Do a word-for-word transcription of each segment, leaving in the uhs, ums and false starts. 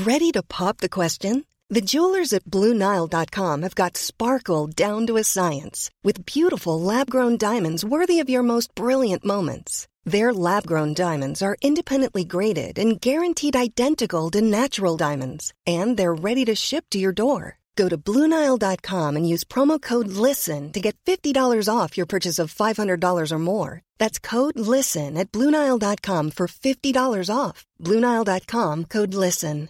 Ready to pop the question? The jewelers at Blue Nile dot com have got sparkle down to a science with beautiful lab-grown diamonds worthy of your most brilliant moments. Their lab-grown diamonds are independently graded and guaranteed identical to natural diamonds, and they're ready to ship to your door. Go to Blue Nile dot com and use promo code LISTEN to get fifty dollars off your purchase of five hundred dollars or more. That's code LISTEN at Blue Nile dot com for fifty dollars off. Blue Nile dot com, code LISTEN.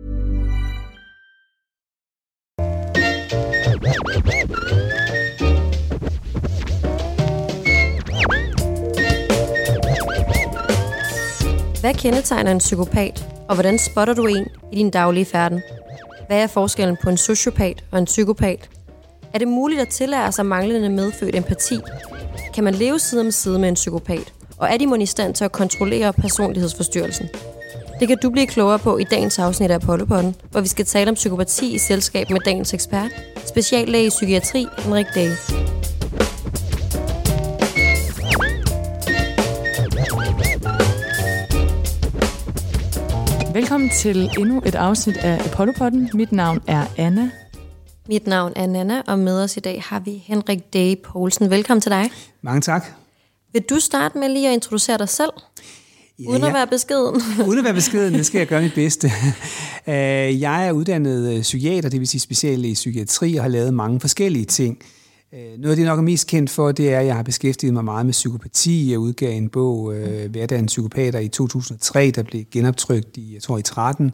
Hvad kendetegner en psykopat, og hvordan spotter du en i din daglige færden? Hvad er forskellen på en sociopat og en psykopat? Er det muligt at tillære sig manglende medfødt empati? Kan man leve side om side med en psykopat? Og er de mon i stand til at kontrollere personlighedsforstyrrelsen? Det kan du blive klogere på i dagens afsnit af Apollopodden, hvor vi skal tale om psykopati i selskab med dagens ekspert, speciallæge i psykiatri, Henrik Day. Velkommen til endnu et afsnit af Apollopodden. Mit navn er Anna. Mit navn er Nana, og med os i dag har vi Henrik Day Poulsen. Velkommen til dig. Mange tak. Vil du starte med lige at introducere dig selv? Ja, uden at være beskeden. Uden at være beskeden, det skal jeg gøre mit bedste. Jeg er uddannet psykiater, det vil sige speciallæge i psykiatri, og har lavet mange forskellige ting. Noget af det, jeg nok er mest kendt for, det er, at jeg har beskæftiget mig meget med psykopati. Jeg udgav en bog, Hverdagens psykopater, i to tusind og tre, der blev genoptrykt i, jeg tror, i tretten.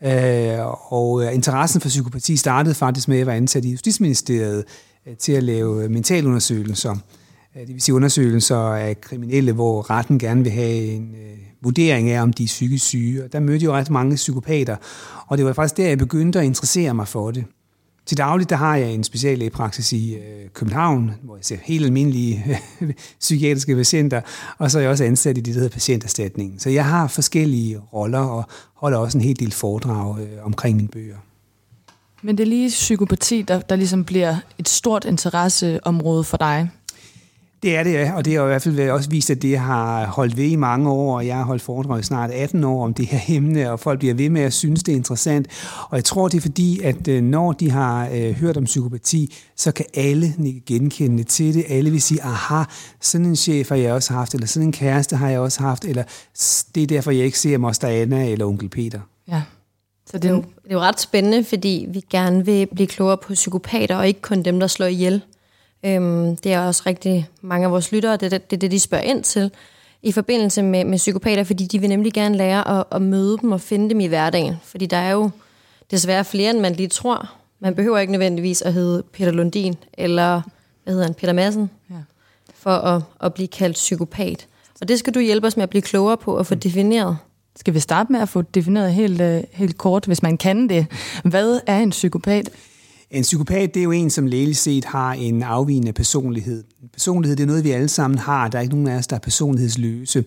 Og interessen for psykopati startede faktisk med, at jeg var ansat i Justitsministeriet til at lave mentalundersøgelser. Det vil sige undersøgelser af kriminelle, hvor retten gerne vil have en vurdering af, om de er psykisk syge. Og der mødte jeg jo ret mange psykopater, og det var faktisk der, jeg begyndte at interessere mig for det. Til dagligt der har jeg en speciallægepraksis i øh, København, hvor jeg ser helt almindelige øh, psykiatriske patienter, og så er jeg også ansat i det, der hedder patienterstatningen. Så jeg har forskellige roller og holder også en hel del foredrag øh, omkring mine bøger. Men det er lige psykopati, der, der ligesom bliver et stort interesseområde for dig. Det er det, ja, og det har i hvert fald også vist, at det har holdt ved i mange år, og jeg har holdt foredrag i snart atten år om det her emne, og folk bliver ved med at synes, det er interessant. Og jeg tror, det er fordi, at når de har øh, hørt om psykopati, så kan alle genkende til det. Alle vil sige, aha, sådan en chef har jeg også haft, eller sådan en kæreste har jeg også haft, eller det er derfor, jeg ikke ser Moster Anna eller onkel Peter. Ja. Så det er, jo, det er jo ret spændende, fordi vi gerne vil blive klogere på psykopater, og ikke kun dem, der slår ihjel. Øhm, det er også rigtig mange af vores lyttere, det er det, det, de spørger ind til i forbindelse med, med psykopater, fordi de vil nemlig gerne lære at, at møde dem og finde dem i hverdagen. Fordi der er jo desværre flere, end man lige tror. Man behøver ikke nødvendigvis at hedde Peter Lundin, eller hvad hedder han, Peter Madsen, ja. for at, at blive kaldt psykopat. Og det skal du hjælpe os med at blive klogere på og få defineret. Skal vi starte med at få defineret helt, helt kort, hvis man kan det? Hvad er en psykopat? En psykopat, det er jo en, som lægeligt set har en afvigende personlighed. Personlighed, det er noget, vi alle sammen har. Der er ikke nogen af os, der er personlighedsløse.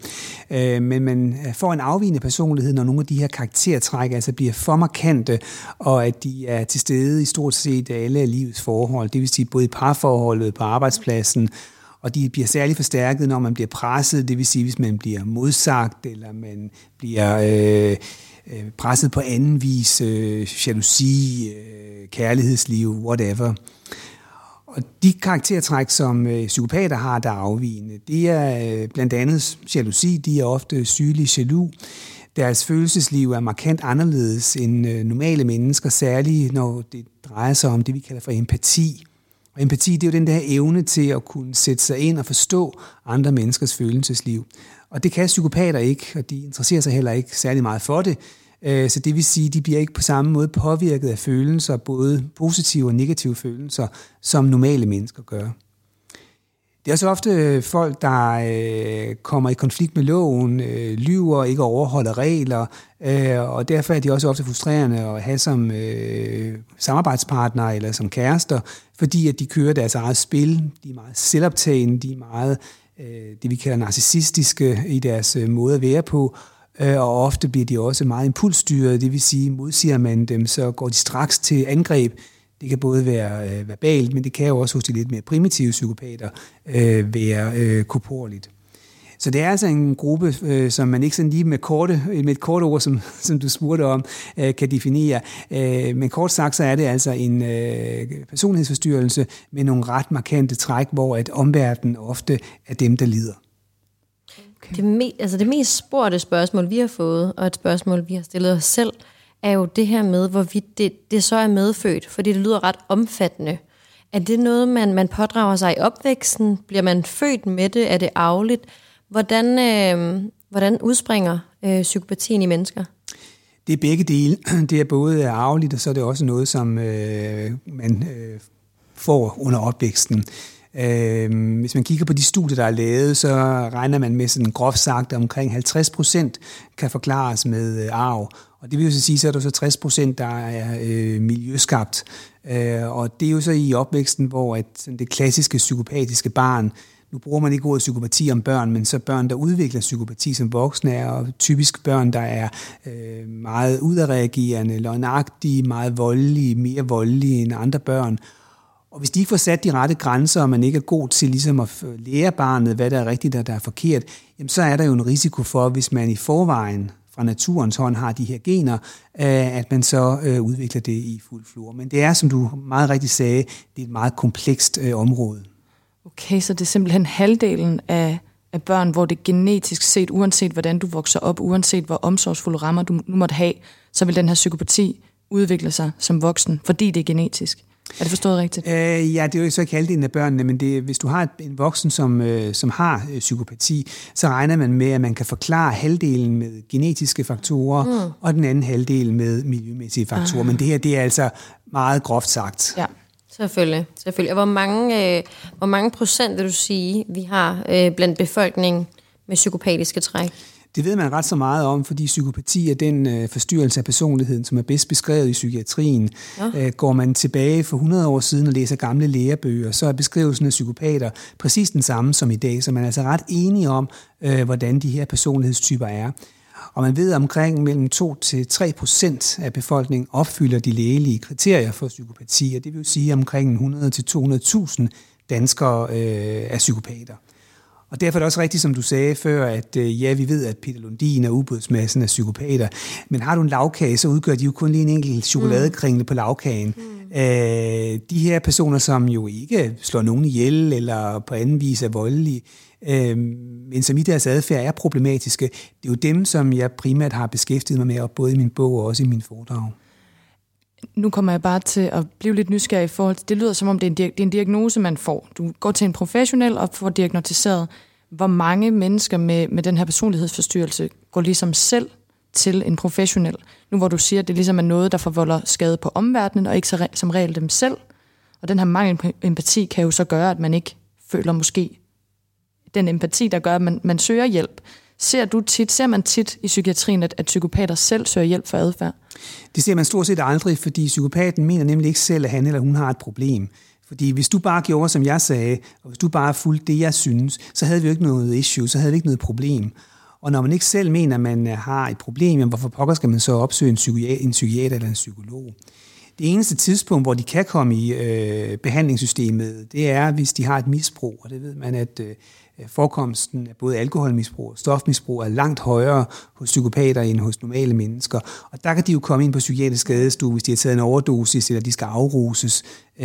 Men man får en afvigende personlighed, når nogle af de her karaktertræk altså bliver for markante, og at de er til stede i stort set alle af livets forhold. Det vil sige både i parforholdet, på arbejdspladsen, og de bliver særligt forstærket, når man bliver presset. Det vil sige, hvis man bliver modsagt, eller man bliver øh, presset på anden vis, øh, jalousi, øh, kærlighedsliv, whatever. Og de karaktertræk, som øh, psykopater har, der er afvigende, det er øh, blandt andet jalousi. De er ofte sygelig jaloux. Deres følelsesliv er markant anderledes end øh, normale mennesker, særligt når det drejer sig om det, vi kalder for empati. Og empati, det er jo den der evne til at kunne sætte sig ind og forstå andre menneskers følelsesliv. Og det kan psykopater ikke, og de interesserer sig heller ikke særlig meget for det. Så det vil sige, at de bliver ikke på samme måde påvirket af følelser, både positive og negative følelser, som normale mennesker gør. Det er også ofte folk, der øh, kommer i konflikt med loven, øh, lyver og ikke overholder regler, øh, og derfor er de også ofte frustrerende at have som øh, samarbejdspartnere eller som kærester, fordi at de kører deres eget spil, de er meget selvoptagende, de er meget øh, det vi kalder narcissistiske i deres øh, måde at være på, øh, og ofte bliver de også meget impulsstyret, det vil sige, modsiger man dem, så går de straks til angreb. Det kan både være øh, verbalt, men det kan jo også hos de lidt mere primitive psykopater øh, være øh, korporligt. Så det er altså en gruppe, øh, som man ikke sådan lige med, korte, med et kort ord, som, som du spurgte om, øh, kan definere. Øh, men kort sagt, så er det altså en øh, personlighedsforstyrrelse med nogle ret markante træk, hvor at omverdenen ofte er dem, der lider. Okay. Det, me- altså det mest spurgte spørgsmål, vi har fået, og et spørgsmål, vi har stillet os selv, er jo det her med, hvorvidt det, det så er medfødt, fordi det lyder ret omfattende. Er det noget, man, man pådrager sig i opvæksten? Bliver man født med det? Er det arveligt? Hvordan, øh, hvordan udspringer øh, psykopatien i mennesker? Det er begge dele. Det er både arveligt, og så er det også noget, som øh, man øh, får under opvæksten. Øh, hvis man kigger på de studier, der er lavet, så regner man med sådan groft sagt, at omkring halvtreds procent kan forklares med øh, arv. Og det vil jo så sige, så er der så tres procent, der er øh, miljøskabt. Øh, og det er jo så i opvæksten, hvor at, sådan det klassiske psykopatiske barn, nu bruger man ikke ordet psykopati om børn, men så børn, der udvikler psykopati som voksne, er og typisk børn, der er øh, meget udadreagerende, løgnagtige, meget voldelige, mere voldelige end andre børn. Og hvis de ikke får sat de rette grænser, og man ikke er god til ligesom at lære barnet, hvad der er rigtigt og der er forkert, jamen så er der jo en risiko for, hvis man i forvejen fra naturens hånd har de her gener, at man så udvikler det i fuld flor. Men det er, som du meget rigtigt sagde, det er et meget komplekst område. Okay, så det er simpelthen halvdelen af, af børn, hvor det genetisk set, uanset hvordan du vokser op, uanset hvor omsorgsfulde rammer du nu måtte have, så vil den her psykopati udvikle sig som voksen, fordi det er genetisk. Er det forstået rigtigt? Øh, ja, det er jo så ikke halvdelen af børnene, men det, hvis du har en voksen, som, øh, som har øh, psykopati, så regner man med, at man kan forklare halvdelen med genetiske faktorer, mm. og den anden halvdel med miljømæssige faktorer. Ah. Men det her, det er altså meget groft sagt. Ja, selvfølgelig. selvfølgelig. Og hvor mange, øh, hvor mange procent, vil du sige, vi har øh, blandt befolkningen med psykopatiske træk? Det ved man ret så meget om, fordi psykopati er den øh, forstyrrelse af personligheden, som er bedst beskrevet i psykiatrien. Ja. Æh, går man tilbage for hundrede år siden og læser gamle lærebøger, så er beskrivelsen af psykopater præcis den samme som i dag, så man er altså ret enige om, øh, hvordan de her personlighedstyper er. Og man ved, at omkring mellem to til tre procent af befolkningen opfylder de lægelige kriterier for psykopati, og det vil sige, at omkring hundrede til to hundrede tusind danskere øh, er psykopater. Og derfor er det også rigtigt, som du sagde før, at øh, ja, vi ved, at Peter Lundin og ubådsmassen er psykopater, men har du en lagkage, så udgør de jo kun lige en enkelt chokoladekringle mm. på lagkagen. Mm. Øh, de her personer, som jo ikke slår nogen ihjel eller på anden vis er voldelige, øh, men som i deres adfærd er problematiske, det er jo dem, som jeg primært har beskæftiget mig med, både i min bog og også i min foredrag. Nu kommer jeg bare til at blive lidt nysgerrig i forhold til, det lyder som om, det er, en, det er en diagnose, man får. Du går til en professionel og får diagnostiseret, hvor mange mennesker med, med den her personlighedsforstyrrelse går ligesom selv til en professionel. Nu hvor du siger, at det ligesom er noget, der forvolder skade på omverdenen, og ikke så, som regel dem selv. Og den her mangel på empati kan jo så gøre, at man ikke føler måske den empati, der gør, at man, man søger hjælp. Ser du tit, ser man tit i psykiatrien, at, at psykopater selv søger hjælp for adfærd? Det ser man stort set aldrig, fordi psykopaten mener nemlig ikke selv, at han eller hun har et problem. Fordi hvis du bare gjorde, som jeg sagde, og hvis du bare fulgte det, jeg synes, så havde vi jo ikke noget issue, så havde vi ikke noget problem. Og når man ikke selv mener, at man har et problem, jamen hvorfor pokker skal man så opsøge en psykiater, en psykiater eller en psykolog? Det eneste tidspunkt, hvor de kan komme i øh, behandlingssystemet, det er, hvis de har et misbrug, og det ved man, at øh, forekomsten af både alkoholmisbrug og stofmisbrug er langt højere hos psykopater end hos normale mennesker. Og der kan de jo komme ind på psykiatrisk skadestue, hvis de har taget en overdosis, eller de skal afruses.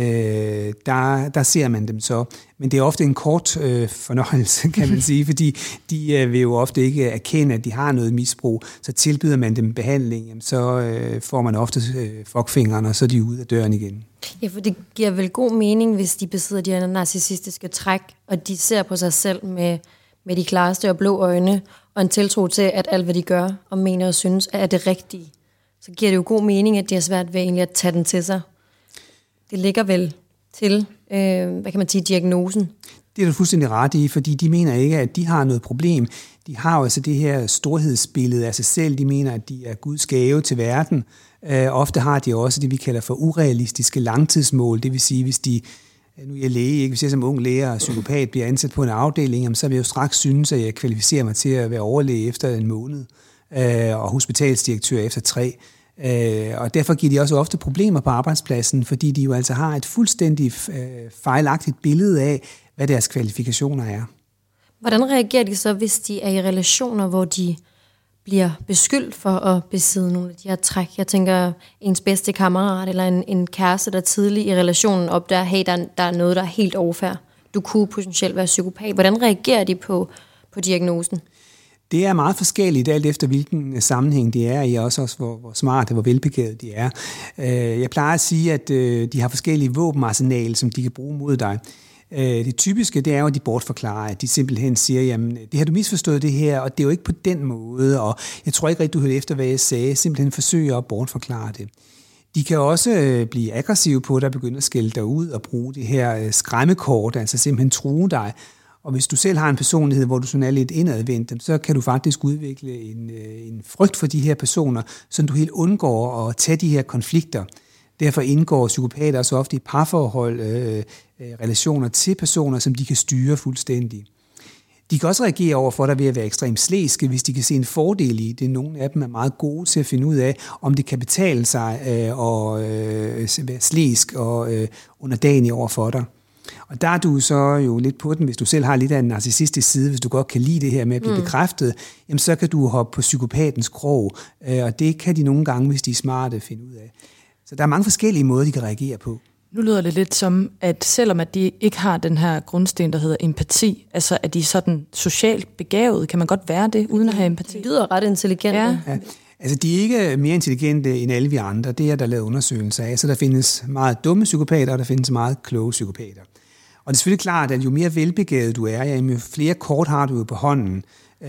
Øh, der, der ser man dem så. Men det er ofte en kort øh, fornøjelse, kan man sige, fordi de øh, vil jo ofte ikke erkende, at de har noget misbrug. Så tilbyder man dem behandling, jamen, så øh, får man ofte øh, fuckfingeren, og så er de ude af døren igen. Ja, for det giver vel god mening, hvis de besidder de her narcissistiske træk, og de ser på sig selv med, med de klareste og blå øjne, og en tiltro til, at alt, hvad de gør og mener og synes, er det rigtige. Så giver det jo god mening, at de har svært ved egentlig at tage den til sig. Det ligger vel til, øh, hvad kan man sige, diagnosen. Det er du fuldstændig ret i, fordi de mener ikke, at de har noget problem. De har jo altså det her storhedsbillede af sig selv. De mener, at de er Guds gave til verden. Øh, ofte har de også det, vi kalder for urealistiske langtidsmål. Det vil sige, hvis de, nu er jeg læge, ikke? Hvis jeg som ung læge og psykopat bliver ansat på en afdeling, jamen, så vil jeg jo straks synes, at jeg kvalificerer mig til at være overlæge efter en måned, øh, og hospitalsdirektør efter tre. Øh, og derfor giver de også ofte problemer på arbejdspladsen, fordi de jo altså har et fuldstændig øh, fejlagtigt billede af, hvad deres kvalifikationer er. Hvordan reagerer de så, hvis de er i relationer, hvor de bliver beskyldt for at besidde nogle af de her træk? Jeg tænker, ens bedste kammerat eller en, en kæreste, der tidligt i relationen opdager, hey, der, der er noget, der er helt overfærd. Du kunne potentielt være psykopat. Hvordan reagerer de på, på diagnosen? Det er meget forskelligt, alt efter hvilken sammenhæng det er i, også, også hvor, hvor smarte, hvor velbegavet de er. Jeg plejer at sige, at de har forskellige våbenarsenaler, som de kan bruge mod dig. Det typiske, det er jo, at de bortforklarer, at de simpelthen siger, jamen, det har du misforstået det her, og det er jo ikke på den måde, og jeg tror ikke rigtig, du hørte efter, hvad jeg sagde, simpelthen forsøger at bortforklare det. De kan også blive aggressive på dig, begynde at skælde dig ud og bruge det her skræmmekort, altså simpelthen true dig. Og hvis du selv har en personlighed, hvor du sådan er lidt indadvendt, så kan du faktisk udvikle en, en frygt for de her personer, så du helt undgår at tage de her konflikter. Derfor indgår psykopater så ofte i parforhold, øh, relationer til personer, som de kan styre fuldstændig. De kan også reagere over for dig ved at være ekstremt slæske, hvis de kan se en fordel i det. Nogle af dem er meget gode til at finde ud af, om det kan betale sig øh, at øh, være slæsk og øh, underdanig over for dig. Og der er du så jo lidt på den, hvis du selv har lidt af en narcissistisk side, hvis du godt kan lide det her med at blive mm. bekræftet, jamen så kan du hoppe på psykopatens krog, øh, og det kan de nogle gange, hvis de er smarte, finde ud af. Så der er mange forskellige måder, de kan reagere på. Nu lyder det lidt som, at selvom at de ikke har den her grundsten, der hedder empati, altså at de er sådan socialt begavet, kan man godt være det, uden at have empati? De lyder ret intelligente. Ja. Ja. Altså, de er ikke mere intelligente end alle vi andre. Det er der lavet undersøgelser af. Så der findes meget dumme psykopater, og der findes meget kloge psykopater. Og det er selvfølgelig klart, at jo mere velbegavet du er, jo flere kort har du på hånden.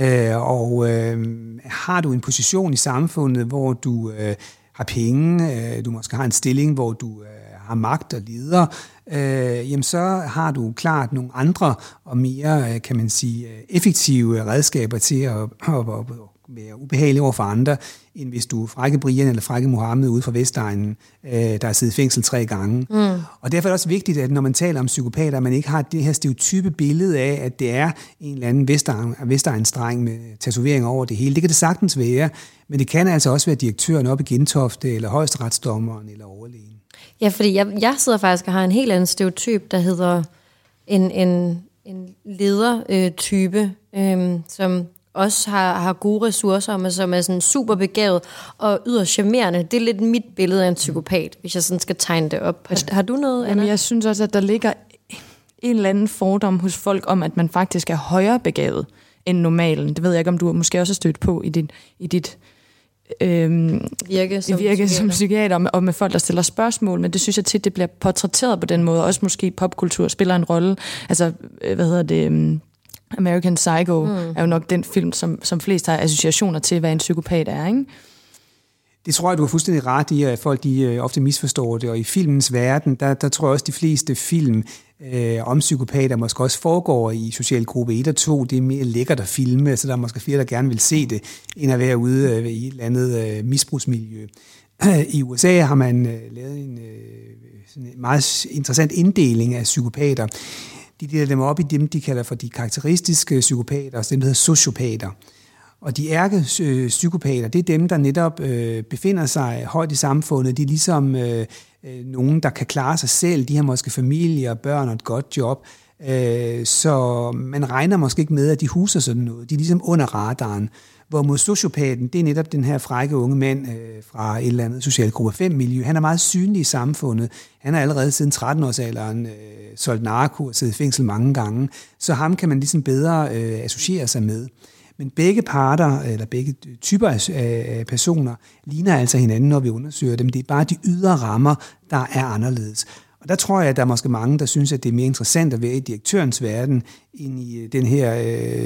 Og øh, har du en position i samfundet, hvor du øh, har penge, øh, du måske har en stilling, hvor du øh, har magt og leder, øh, jamen så har du klart nogle andre og mere, kan man sige, effektive redskaber til at, at, at være ubehagelig over for andre, end hvis du er Frække Brian eller Frække Mohammed ude fra Vestegnen, øh, der har siddet i fængsel tre gange. Mm. Og derfor er det også vigtigt, at når man taler om psykopater, man ikke har det her stereotype billede af, at det er en eller anden Vestegnsdreng med tatoveringer over det hele. Det kan det sagtens være, men det kan altså også være direktøren oppe i Gentofte, eller højesteretsdommeren, eller overlægen. Ja, fordi jeg, jeg sidder faktisk og har en helt anden stereotyp, der hedder en, en, en ledertype, øh, som også har, har gode ressourcer, men som er sådan super begavet og yderst charmerende. Det er lidt mit billede af en psykopat, hvis jeg sådan skal tegne det op. Har, har du noget, Anna? Jamen, jeg synes også, at der ligger en eller anden fordom hos folk om, at man faktisk er højere begavet end normalen. Det ved jeg ikke, om du måske også har stødt på i dit, i dit øhm, virke, som, virke psykiater. som psykiater, og med, og med folk, der stiller spørgsmål. Men det synes jeg tit, det bliver portrætteret på den måde. Også måske popkultur spiller en rolle. Altså, hvad hedder det... American Psycho mm. er jo nok den film, som, som flest har associationer til, hvad en psykopat er, ikke? Det tror jeg, du har fuldstændig ret i, at folk de ofte misforstår det, og i filmens verden, der, der tror jeg også, de fleste film øh, om psykopater måske også foregår i socialgruppe et og to. Det er mere lækkert at filme, så der er måske flere, der gerne vil se det, end at være ude øh, i et eller andet øh, misbrugsmiljø. I U S A har man øh, lavet en, øh, sådan en meget interessant inddeling af psykopater. De deler dem op i dem, de kalder for de karakteristiske psykopater, og dem, der hedder sociopater. Og de ærkepsykopater, det er dem, der netop øh, befinder sig højt i samfundet. De er ligesom øh, nogen, der kan klare sig selv. De har måske familie og børn og et godt job. Øh, så man regner måske ikke med, at de huser sådan noget. De er ligesom under radaren. Hvorimod sociopaten, det er netop den her frække unge mand øh, fra et eller andet socialgruppe fem miljø. Han er meget synlig i samfundet. Han har allerede siden tretten-årsalderen øh, solgt narko og siddet i fængsel mange gange. Så ham kan man ligesom bedre øh, associere sig med. Men begge parter, eller begge typer af personer, ligner altså hinanden, når vi undersøger dem. Det er bare de ydre rammer, der er anderledes. Og der tror jeg, at der er måske mange, der synes, at det er mere interessant at være i direktørens verden, end i den her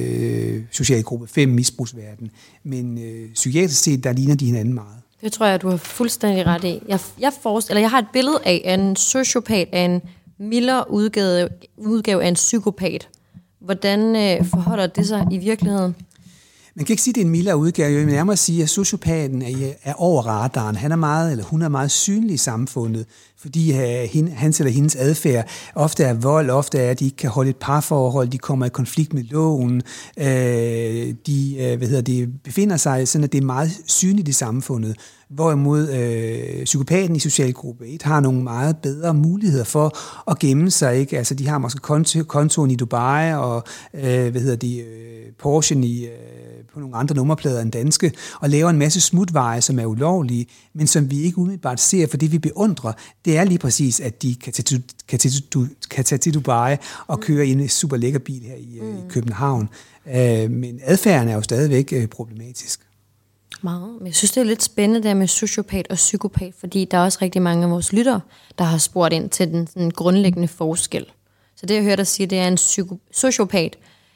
øh, socialgruppe fem misbrugsverden. Men øh, psykiatrisk set, der ligner de hinanden meget. Det tror jeg, at du har fuldstændig ret i. Jeg, jeg, eller jeg har et billede af en sociopat, af en mildere udgave, udgave af en psykopat. Hvordan øh, forholder det sig i virkeligheden? Man kan ikke sige, at det er en mildere udgave, men nærmere sige, at sociopaten er, er over radaren. Han er meget, eller hun er meget synlig i samfundet, fordi uh, hans eller hendes adfærd ofte er vold, ofte er, at de ikke kan holde et parforhold, de kommer i konflikt med loven, uh, de uh, hvad hedder det, befinder sig sådan, at det er meget synligt i samfundet. hvorimod øh, psykopaten i socialgruppe et har nogle meget bedre muligheder for at gemme sig, ikke? Altså, de har måske konto, kontoen i Dubai, og øh, hvad hedder de, øh, Porsche i, øh, på nogle andre nummerplader end danske, og laver en masse smutveje, som er ulovlige, men som vi ikke umiddelbart ser, for det vi beundrer, det er lige præcis, at de kan tage til, kan tage til, kan tage til Dubai og mm. køre i en super lækker bil her i, mm. i København. Øh, men adfærden er jo stadigvæk øh, problematisk. Meget. Men jeg synes, det er lidt spændende der med sociopat og psykopat, fordi der er også rigtig mange af vores lyttere, der har spurgt ind til den sådan grundlæggende forskel. Så det, jeg hørte dig sige, det er en psyko- sociopat,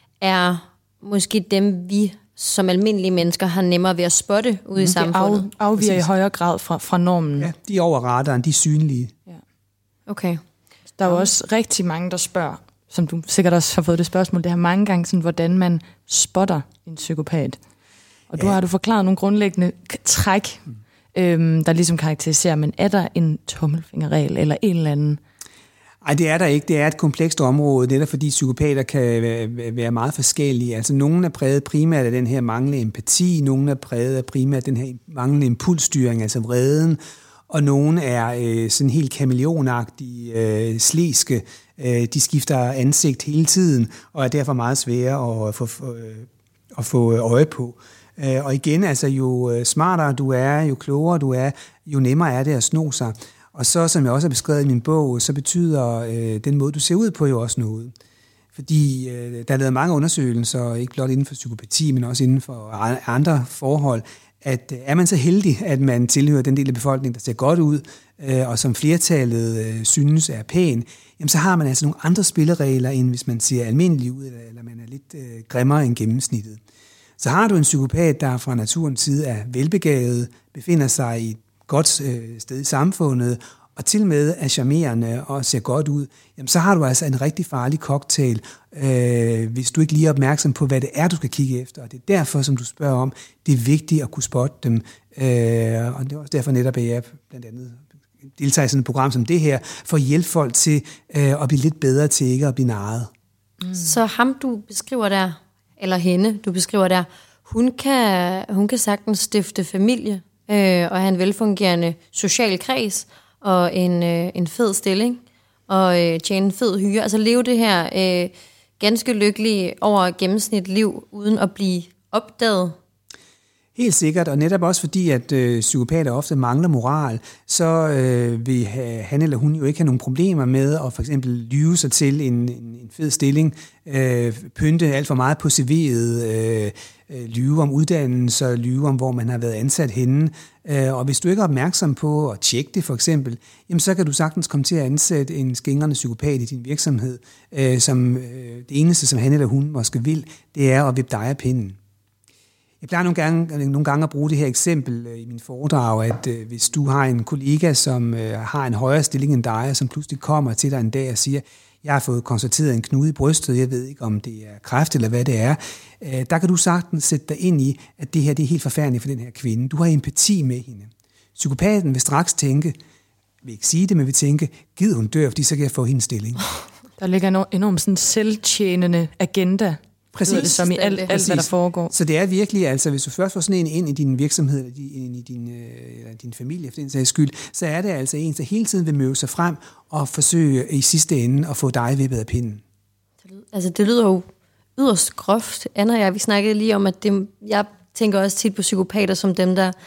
er måske dem, vi som almindelige mennesker har nemmere ved at spotte ude i samfundet. Det af, afviger i højere grad fra, fra normen. Ja, de er over radaren, de er synlige. Ja. Okay. Der er jo også rigtig mange, der spørger, som du sikkert også har fået det spørgsmål, det her mange gange, sådan, hvordan man spotter en psykopat. Og du ja. har du forklaret nogle grundlæggende træk, mm. øhm, der ligesom karakteriserer, men er der en tommelfingerregel eller en eller anden? Nej, det er der ikke. Det er et komplekst område, netop fordi psykopater kan være meget forskellige. Altså, nogle er præget primært af den her manglende empati, nogle er præget af primært den her manglende impulsstyring, altså vreden, og nogle er øh, sådan helt kameleonagtige, øh, slæske. Øh, de skifter ansigt hele tiden, og er derfor meget svære at få, øh, at få øje på. Øh, og igen, altså, jo smartere du er, jo klogere du er, jo nemmere er det at sno sig. Og så, som jeg også har beskrevet i min bog, så betyder øh, den måde, du ser ud på, jo også noget. Fordi øh, der er lavet mange undersøgelser, ikke blot inden for psykopati, men også inden for andre forhold, at øh, er man så heldig, at man tilhører den del af befolkningen, der ser godt ud, øh, og som flertallet øh, synes er pæn, jamen så har man altså nogle andre spilleregler, end hvis man ser almindelig ud, eller, eller man er lidt øh, grimmere end gennemsnittet. Så har du en psykopat, der fra naturens side er velbegavet, befinder sig i et godt øh, sted i samfundet, og til med er charmerende og ser godt ud, jamen så har du altså en rigtig farlig cocktail, øh, hvis du ikke lige er opmærksom på, hvad det er, du skal kigge efter. Og det er derfor, som du spørger om, det er vigtigt at kunne spotte dem. Øh, og det er også derfor netop, at jeg blandt andet deltager i sådan et program som det her, for at hjælpe folk til øh, at blive lidt bedre til ikke at blive narret. Mm. Så ham, du beskriver der, eller hende, du beskriver der, hun kan, hun kan sagtens stifte familie, øh, og have en velfungerende social kreds, og en, øh, en fed stilling, og øh, tjene en fed hyre. Altså leve det her øh, ganske lykkelige over gennemsnit liv, uden at blive opdaget. Helt sikkert, og netop også fordi, at øh, psykopater ofte mangler moral, så øh, vil han eller hun jo ikke have nogen problemer med at for eksempel lyve sig til en, en, en fed stilling, øh, pynte alt for meget på C V'et, øh, lyve om uddannelse, lyve om, hvor man har været ansat henne. Øh, og hvis du ikke er opmærksom på at tjekke det for eksempel, jamen så kan du sagtens komme til at ansætte en skingrende psykopat i din virksomhed, øh, som øh, det eneste, som han eller hun måske vil, det er at vippe dig af pinden. Jeg plejer nogle gange, nogle gange at bruge det her eksempel i min foredrag, at øh, hvis du har en kollega, som øh, har en højere stilling end dig, og som pludselig kommer til dig en dag og siger, jeg har fået konstateret en knude i brystet, jeg ved ikke, om det er kræft eller hvad det er, øh, der kan du sagtens sætte dig ind i, at det her det er helt forfærdeligt for den her kvinde. Du har empati med hende. Psykopaten vil straks tænke, vil ikke sige det, men vil tænke, gid hun dør, fordi så kan jeg få hendes stilling. Der ligger en enormt sådan selvtjenende agenda. Præcis. Det, som i alt, alt, hvad der foregår. Så det er virkelig, altså hvis du først får sådan en ind i din virksomhed, eller ind i din, eller din familie, for den sags skyld, så er det altså en, der hele tiden vil møde sig frem og forsøge i sidste ende at få dig vippet af pinden. Altså det lyder jo yderst groft. Anna og jeg, vi snakkede lige om, at det, jeg tænker også tit på psykopater som dem, der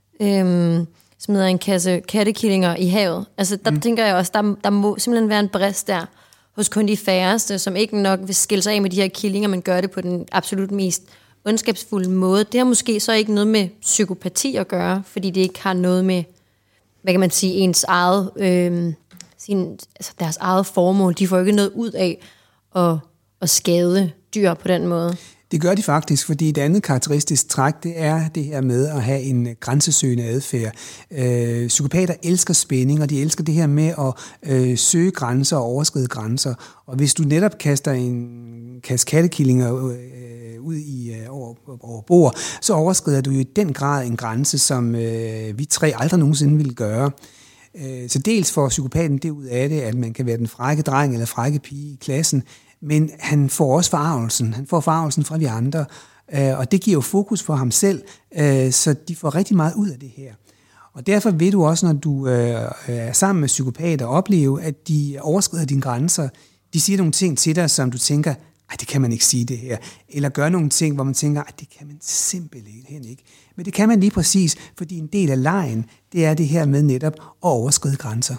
øhm, smider en kasse kattekillinger i havet. Altså der mm. tænker jeg også, der, der må simpelthen være en brist der, hos kun de færreste, som ikke nok vil skille sig af med de her killinger, men gør det på den absolut mest ondskabsfulde måde. Det har måske så ikke noget med psykopati at gøre, fordi det ikke har noget med, hvad kan man sige, ens eget, øh, sin, altså deres eget formål. De får ikke noget ud af at, at skade dyr på den måde. Det gør de faktisk, fordi et andet karakteristisk træk, det er det her med at have en grænsesøgende adfærd. Øh, psykopater elsker spænding, og de elsker det her med at øh, søge grænser og overskride grænser. Og hvis du netop kaster en kasse kattekillinger øh, ud i øh, over, over bord, så overskrider du jo i den grad en grænse, som øh, vi tre aldrig nogensinde ville gøre. Øh, så dels får psykopaten det ud af det, at man kan være den frække dreng eller frække pige i klassen, men han får også forarvelsen. Han får forarvelsen fra de andre, øh, og det giver jo fokus for ham selv, øh, så de får rigtig meget ud af det her. Og derfor vil du også, når du øh, er sammen med psykopater, opleve, at de overskrider dine grænser. De siger nogle ting til dig, som du tænker, ej, det kan man ikke sige det her. Eller gør nogle ting, hvor man tænker, ej, det kan man simpelthen ikke. Men det kan man lige præcis, fordi en del af lejen, det er det her med netop at overskride grænser.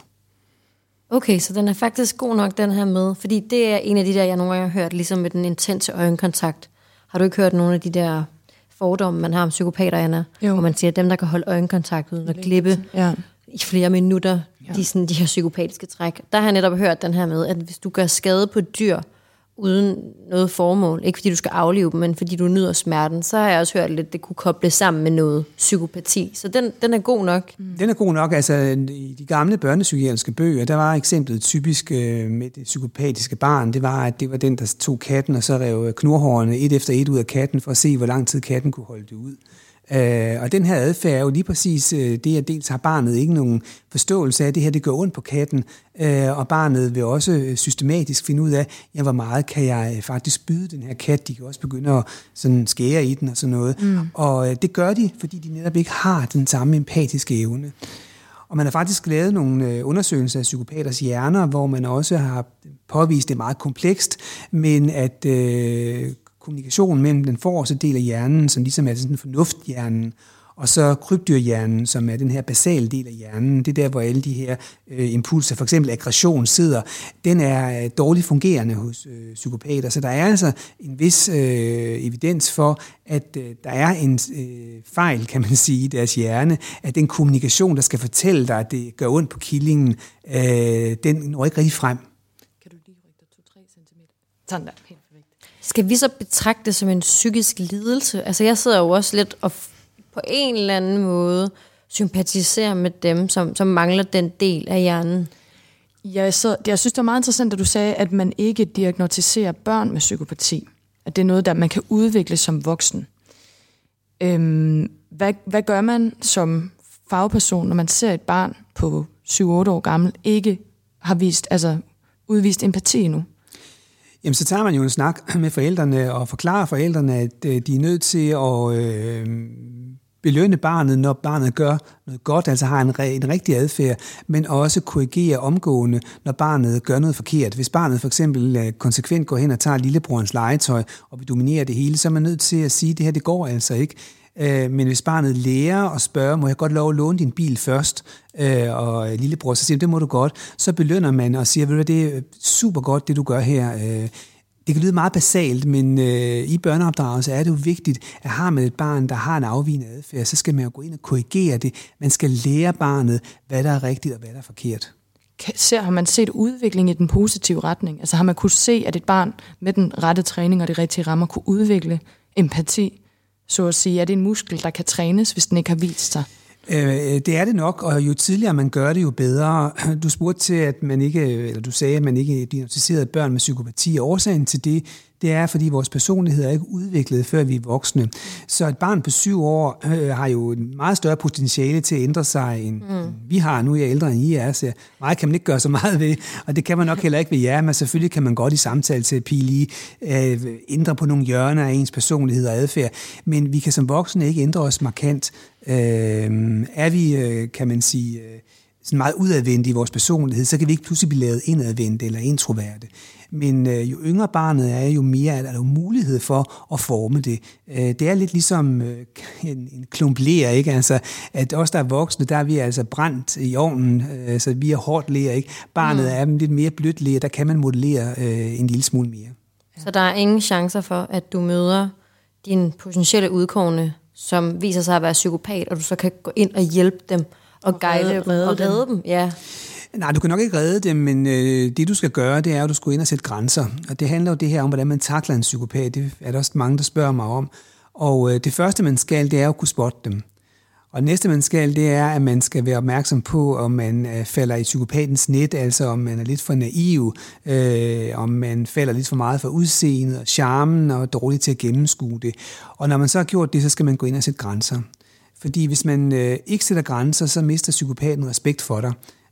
Okay, så den er faktisk god nok, den her med, fordi det er en af de der, jeg nogle gange har hørt, ligesom med den intense øjenkontakt. Har du ikke hørt nogle af de der fordomme, man har om psykopater, Anna? Jo. Hvor man siger, at dem, der kan holde øjenkontakt uden at glippe ja. i flere minutter, ja. de, sådan, de her psykopatiske træk. Der har jeg netop hørt den her med, at hvis du gør skade på dyr, uden noget formål, ikke fordi du skal aflive dem, men fordi du nyder smerten, så har jeg også hørt lidt, at det kunne kobles sammen med noget psykopati. Så den, den er god nok. Den er god nok. Altså, i de gamle børnepsykiatriske bøger, der var eksemplet typisk øh, med det psykopatiske barn, det var, at det var den, der tog katten, og så rev knurhårene et efter et ud af katten, for at se, hvor lang tid katten kunne holde det ud. Uh, og den her adfærd er jo lige præcis uh, det, at dels har barnet ikke nogen forståelse af, at det her det gør ondt på katten, uh, og barnet vil også systematisk finde ud af, ja, hvor meget kan jeg faktisk byde den her kat. De kan også begynde at sådan, skære i den og sådan noget. Mm. Og uh, det gør de, fordi de netop ikke har den samme empatiske evne. Og man har faktisk lavet nogle uh, undersøgelser af psykopaters hjerner, hvor man også har påvist det meget komplekst, men at uh, kommunikationen mellem den forreste del af hjernen, som ligesom er sådan fornufthjernen, og så krybdyrhjernen, som er den her basale del af hjernen, det er der, hvor alle de her øh, impulser, for eksempel aggression, sidder, den er øh, dårligt fungerende hos øh, psykopater. Så der er altså en vis øh, evidens for, at øh, der er en øh, fejl, kan man sige, i deres hjerne, at den kommunikation, der skal fortælle dig, at det gør ondt på killingen, øh, den når ikke rigtig frem. Kan du lige rykke dig to-tre centimeter? Sådan der, helt perfekt. Skal vi så betragte det som en psykisk lidelse? Altså jeg sidder jo også lidt og på en eller anden måde sympatiserer med dem, som, som mangler den del af hjernen. Jeg, så, jeg synes, det var meget interessant, at du sagde, at man ikke diagnostiserer børn med psykopati. At det er noget, der man kan udvikle som voksen. Øhm, hvad, hvad gør man som fagperson, når man ser et barn på syv otte år gammel, ikke har vist, altså, udvist empati endnu? Jamen, så tager man jo en snak med forældrene og forklarer forældrene, at de er nødt til at øh, belønne barnet, når barnet gør noget godt, altså har en, en rigtig adfærd, men også korrigere omgående, når barnet gør noget forkert. Hvis barnet for eksempel konsekvent går hen og tager lillebrorens legetøj og vil dominere det hele, så er man nødt til at sige, at det her det går altså ikke. Men hvis barnet lærer og spørger, må jeg godt lov at låne din bil først, og lillebror så siger, det må du godt, så belønner man og siger, ved du, det er super godt, det du gør her. Det kan lyde meget basalt, men i børneopdragelse er det jo vigtigt, at har man et barn, der har en afvigende adfærd, så skal man jo gå ind og korrigere det. Man skal lære barnet, hvad der er rigtigt og hvad der er forkert. Ser, har man set udvikling i den positive retning? Altså har man kunnet se, at et barn med den rette træning og de rigtige rammer kunne udvikle empati? Så at sige, er det en muskel, der kan trænes, hvis den ikke har vist sig? Øh, det er det nok, og jo tidligere man gør det, jo bedre. Du spurgte til, at man ikke, eller du sagde, at man ikke diagnostiserede børn med psykopati. Årsagen til det, det er, fordi vores personlighed er ikke udviklet, før vi er voksne. Så et barn på syv år øh, har jo en meget større potentiale til at ændre sig, end mm. vi har. Nu er jeg ældre end I er, så meget kan man ikke gøre så meget ved, og det kan man nok heller ikke ved jer, men selvfølgelig kan man godt i samtaleterapi lige øh, ændre på nogle hjørner af ens personlighed og adfærd, men vi kan som voksne ikke ændre os markant. Øh, er vi, øh, kan man sige, øh, sådan meget udadvendt i vores personlighed, så kan vi ikke pludselig blive lavet indadvendt eller introverte. Men øh, jo yngre barnet er, jo mere er der jo mulighed for at forme det. Øh, det er lidt ligesom øh, en, en klump ler, ikke? Altså, at os, der er voksne, der er vi altså brændt i ovnen, øh, så vi er hårdt ler, ikke? Barnet mm. er lidt mere blødt ler, der kan man modellere øh, en lille smule mere. Så der er ingen chancer for, at du møder din potentielle udkårne, som viser sig at være psykopat, og du så kan gå ind og hjælpe dem og, og guide dem redde og redde dem. dem. Ja. Nej, du kan nok ikke redde dem, men øh, det du skal gøre, det er, at du skal ind og sætte grænser. Og det handler jo det her om, hvordan man takler en psykopat. Det er der også mange, der spørger mig om. Og øh, det første, man skal, det er at kunne spotte dem. Og det næste, man skal, det er, at man skal være opmærksom på, om man øh, falder i psykopatens net, altså om man er lidt for naiv, øh, om man falder lidt for meget for udseendet og charmen og er dårlig til at gennemskue det. Og når man så har gjort det, så skal man gå ind og sætte grænser. Fordi hvis man øh, ikke sætter grænser, så mister psykopaten respekt for dig.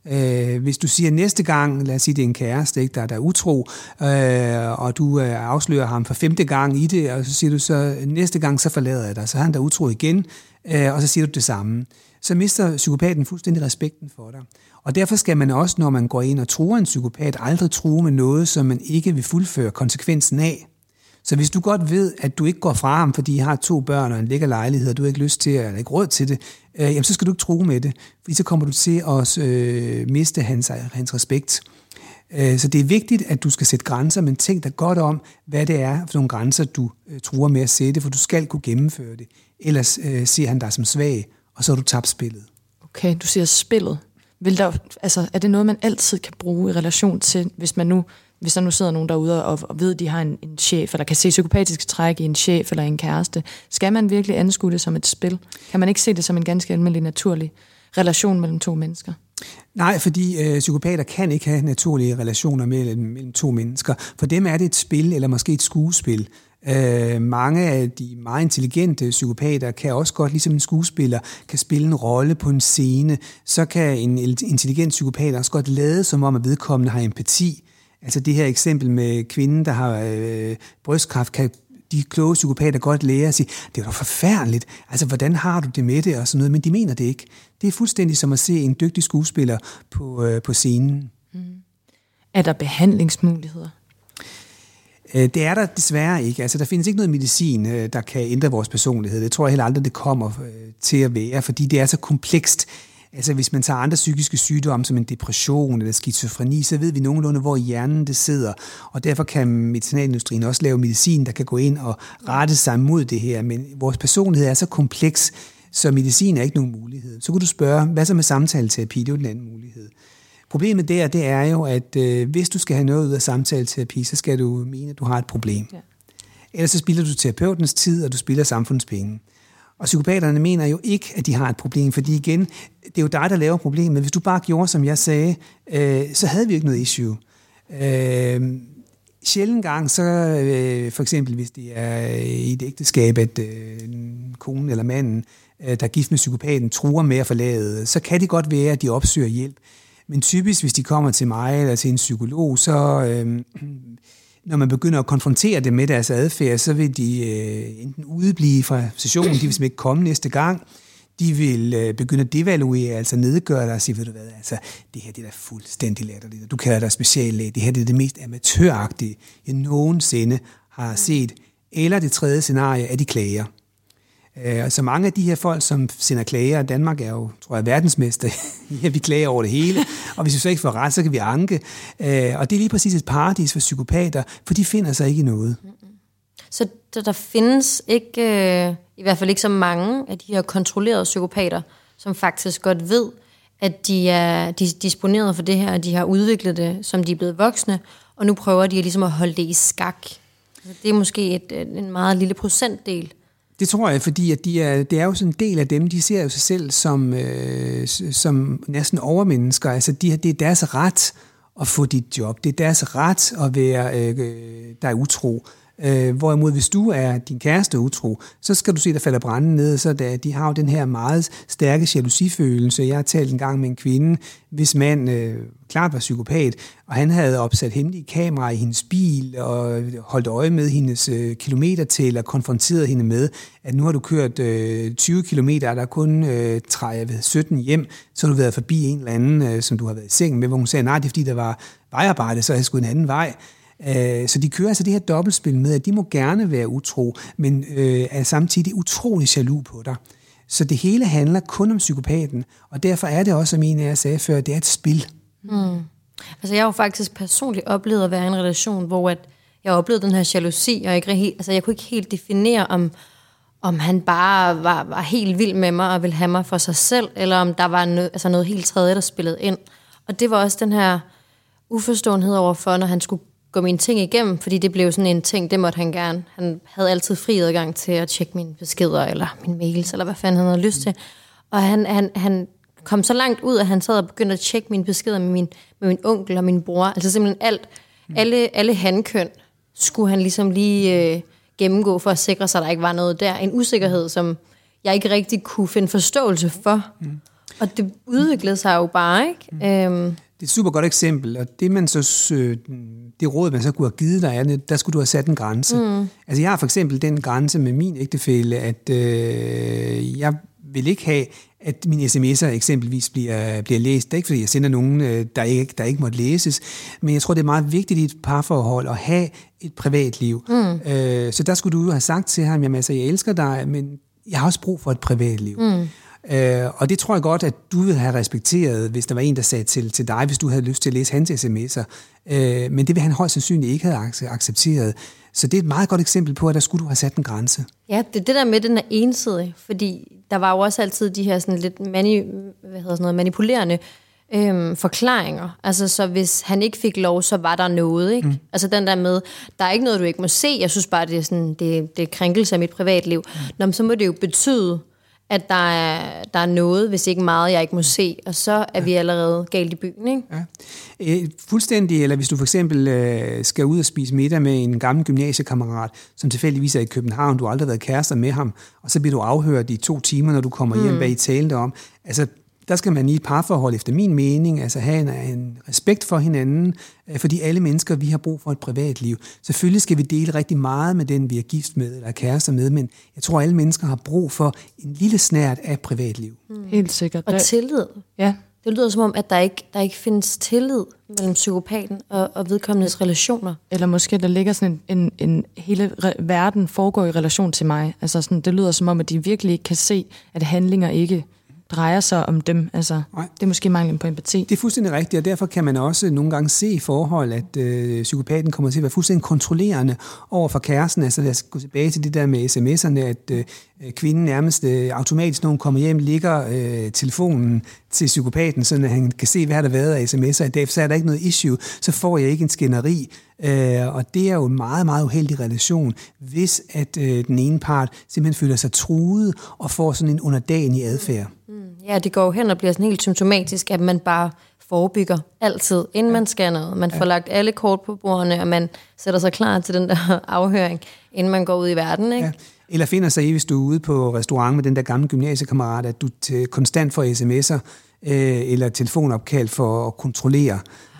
Øh, hvis du siger næste gang, lad os sige, det er en kæreste, ikke, der, der er utro, øh, og du øh, afslører ham for femte gang i det, og så siger du så, næste gang så forlader jeg dig, så er han der utro igen, øh, og så siger du det samme. Så mister psykopaten fuldstændig respekten for dig. Og derfor skal man også, når man går ind og truer en psykopat, aldrig true med noget, som man ikke vil fuldføre konsekvensen af. Så hvis du godt ved, at du ikke går fra ham, fordi I har to børn og en lækker lejlighed, og du har ikke lyst til, eller ikke råd til det, øh, jamen så skal du ikke true med det, fordi så kommer du til at øh, miste hans, hans respekt. Øh, så det er vigtigt, at du skal sætte grænser, men tænk dig godt om, hvad det er for nogle grænser, du øh, truer med at sætte, for du skal kunne gennemføre det. Ellers øh, ser han dig som svag, og så har du tabt spillet. Okay, du siger spillet. Vil der, altså, er det noget, man altid kan bruge i relation til, hvis man nu, hvis der nu sidder nogen derude og, og ved, at de har en, en chef, eller kan se psykopatiske træk i en chef eller en kæreste? Skal man virkelig anskue det som et spil? Kan man ikke se det som en ganske almindelig, naturlig relation mellem to mennesker? Nej, fordi øh, psykopater kan ikke have naturlige relationer mellem, mellem to mennesker. For dem er det et spil, eller måske et skuespil. Øh, mange af de meget intelligente psykopater kan også godt, ligesom en skuespiller, kan spille en rolle på en scene. Så kan en intelligent psykopat også godt lade som om, at vedkommende har empati. Altså det her eksempel med kvinden, der har øh, brystkræft, kan de kloge psykopater godt lære at sige, det er jo forfærdeligt, altså hvordan har du det med det og sådan noget, men de mener det ikke. Det er fuldstændig som at se en dygtig skuespiller på, øh, på scenen. Mm. Er der behandlingsmuligheder? Det er der desværre ikke. Altså, der findes ikke noget medicin, der kan ændre vores personlighed. Det tror jeg heller aldrig, det kommer til at være, fordi det er så komplekst. Altså, hvis man tager andre psykiske sygdomme, som en depression eller skizofreni, så ved vi nogenlunde, hvor i hjernen det sidder. Og derfor kan medicinalindustrien også lave medicin, der kan gå ind og rette sig mod det her. Men vores personlighed er så kompleks, så medicin er ikke nogen mulighed. Så kunne du spørge, hvad så med samtaleterapi? Det er jo den anden mulighed. Problemet der, det er jo, at øh, hvis du skal have noget ud af samtaleterapi, så skal du mene, at du har et problem. Ja. Ellers så spilder du terapeutens tid, og du spilder samfundets penge. Og psykopaterne mener jo ikke, at de har et problem, fordi igen, det er jo dig, der laver problemet. Hvis du bare gjorde, som jeg sagde, øh, så havde vi ikke noget issue. Øh, sjældent gang, så øh, for eksempel, hvis det er i et ægteskab, at øh, konen eller manden, øh, der er gift med psykopaten, truer med at forlade, så kan det godt være, at de opsøger hjælp. Men typisk, hvis de kommer til mig eller til en psykolog, så øh, når man begynder at konfrontere dem med deres adfærd, så vil de øh, enten udeblive fra sessionen, de vil simpelthen ikke komme næste gang, de vil øh, begynde at devaluere, altså nedgøre dig og sige, ved du hvad, altså, det her det er da fuldstændig latterligt, du kalder dig speciallæge, det her det er det mest amatøragtige, jeg nogensinde har set, eller det tredje scenarie er de klager. Og så mange af de her folk, som sender klager, Danmark er jo, tror jeg, verdensmester i, at vi klager over det hele, og hvis vi så ikke får ret, så kan vi anke. Og det er lige præcis et paradis for psykopater, for de finder sig ikke i noget. Så der, der findes ikke, øh, i hvert fald ikke så mange af de her kontrollerede psykopater, som faktisk godt ved, at de er de er disponeret for det her, og de har udviklet det, som de er blevet voksne, og nu prøver de ligesom at holde det i skak. Det er måske et, en meget lille procentdel. Det tror jeg, fordi at de er, det er jo sådan en del af dem, de ser jo sig selv som, øh, som næsten overmennesker. Altså de, det er deres ret at få dit job. Det er deres ret at være øh, der er utro. Øh, hvorimod hvis du er din kæreste utro, så skal du se, der falder branden ned. Så der, de har jo den her meget stærke jalousifølelse. Jeg har talt en gang med en kvinde, hvis mand øh, klart var psykopat, og han havde opsat hemmelige kameraer i hendes bil, og holdt øje med hendes øh, kilometertæller, og konfronteret hende med, at nu har du kørt øh, tyve kilometer, og der er kun øh, sytten hjem, så har du været forbi en eller anden, øh, som du har været i seng med, hvor hun sagde, nej, det er fordi, der var vejarbejde, så jeg skulle en anden vej. Så de kører altså det her dobbeltspil med, at de må gerne være utro, men øh, er samtidig utrolig jaloux på dig. Så det hele handler kun om psykopaten, og derfor er det også, som en af jer sagde før, det er et spil. Mm. Altså jeg har jo faktisk personligt oplevet at være i en relation, hvor at jeg oplevede den her jalousi, og ikke helt, altså jeg kunne ikke helt definere, om, om han bare var, var helt vild med mig og ville have mig for sig selv, eller om der var noget, altså noget helt tredje, der spillede ind. Og det var også den her uforståenhed overfor, når han skulle gå mine ting igennem, fordi det blev sådan en ting, det måtte han gerne. Han havde altid fri adgang til at tjekke mine beskeder, eller mine mails, eller hvad fanden han havde lyst til. Og han, han, han kom så langt ud, at han sad og begyndte at tjekke mine beskeder med min, med min onkel og min bror. Altså simpelthen alt. Alle, alle hankøn skulle han ligesom lige øh, gennemgå, for at sikre sig, at der ikke var noget der. En usikkerhed, som jeg ikke rigtig kunne finde forståelse for. Og det udviklede sig jo bare, ikke? Mm. Øhm. Det er et super godt eksempel, og det, man så, det råd, man så kunne have givet dig, der skulle du have sat en grænse. Mm. Altså jeg har for eksempel den grænse med min ægtefælle, at øh, jeg vil ikke have, at mine sms'er eksempelvis bliver, bliver læst. Det er ikke, fordi jeg sender nogen, der ikke, der ikke måtte læses, men jeg tror, det er meget vigtigt i et parforhold at have et privatliv. Mm. Øh, så der skulle du have sagt til ham, jamen altså, jeg elsker dig, men jeg har også brug for et privatliv. Mm. Øh, og det tror jeg godt, at du ville have respekteret, hvis der var en, der sagde til, til dig, hvis du havde lyst til at læse hans sms'er. Øh, men det vil han højst sandsynligt ikke have accepteret. Så det er et meget godt eksempel på, at der skulle du have sat en grænse. Ja, det er det der med, den er ensidig, fordi der var jo også altid de her sådan lidt mani, hvad hedder sådan noget, manipulerende øhm, forklaringer. Altså, så hvis han ikke fik lov, så var der noget, ikke? Mm. Altså den der med, der er ikke noget, du ikke må se. Jeg synes bare, det er sådan, det, det er krænkelse af mit privatliv. Mm. Nå, men så må det jo betyde, at der er, der er noget, hvis ikke meget, jeg ikke må se, og så er ja. vi allerede galt i byen, ikke? Ja. Øh, fuldstændig, eller hvis du for eksempel øh, skal ud og spise middag med en gammel gymnasiekammerat, som tilfældigvis er i København, du har aldrig været kærester med ham, og så bliver du afhørt i to timer, når du kommer hjem, mm. hvad I talte om. Altså, der skal man i et parforhold, efter min mening, altså have en, en respekt for hinanden, fordi alle mennesker, vi har brug for et privatliv. Selvfølgelig skal vi dele rigtig meget med den, vi er gift med, eller er kærester med, men jeg tror, alle mennesker har brug for en lille snært af privatliv. Mm. Helt sikkert. Og tillid. Ja. Det lyder som om, at der ikke, der ikke findes tillid mellem psykopaten og, og vedkommendes relationer. Eller måske der ligger sådan en, en, en hele re- verden foregår i relation til mig. Altså sådan, det lyder som om, at de virkelig ikke kan se, at handlinger ikke drejer sig om dem. Altså, det er måske manglen på empati. Det er fuldstændig rigtigt, og derfor kan man også nogle gange se i forhold, at øh, psykopaten kommer til at være fuldstændig kontrollerende over for kæresten. Altså lad os gå tilbage til det der med sms'erne, at øh, kvinden nærmest øh, automatisk, når hun kommer hjem, ligger øh, telefonen til psykopaten, så han kan se, hvad der har været af sms'er i dag, så er der ikke noget issue, så får jeg ikke en skænderi. Øh, og det er jo en meget, meget uheldig relation, hvis at øh, den ene part simpelthen føler sig truet og får sådan en underdanig adfærd. Mm. Ja, det går jo hen og bliver sådan helt symptomatisk, at man bare forebygger altid, inden ja. man skal noget. Man ja. får lagt alle kort på bordene, og man sætter sig klar til den der afhøring, inden man går ud i verden, ikke? Ja. Eller finder sig i, hvis du er ude på restaurant med den der gamle gymnasiekammerat, at du t- konstant får sms'er øh, eller telefonopkald for at kontrollere.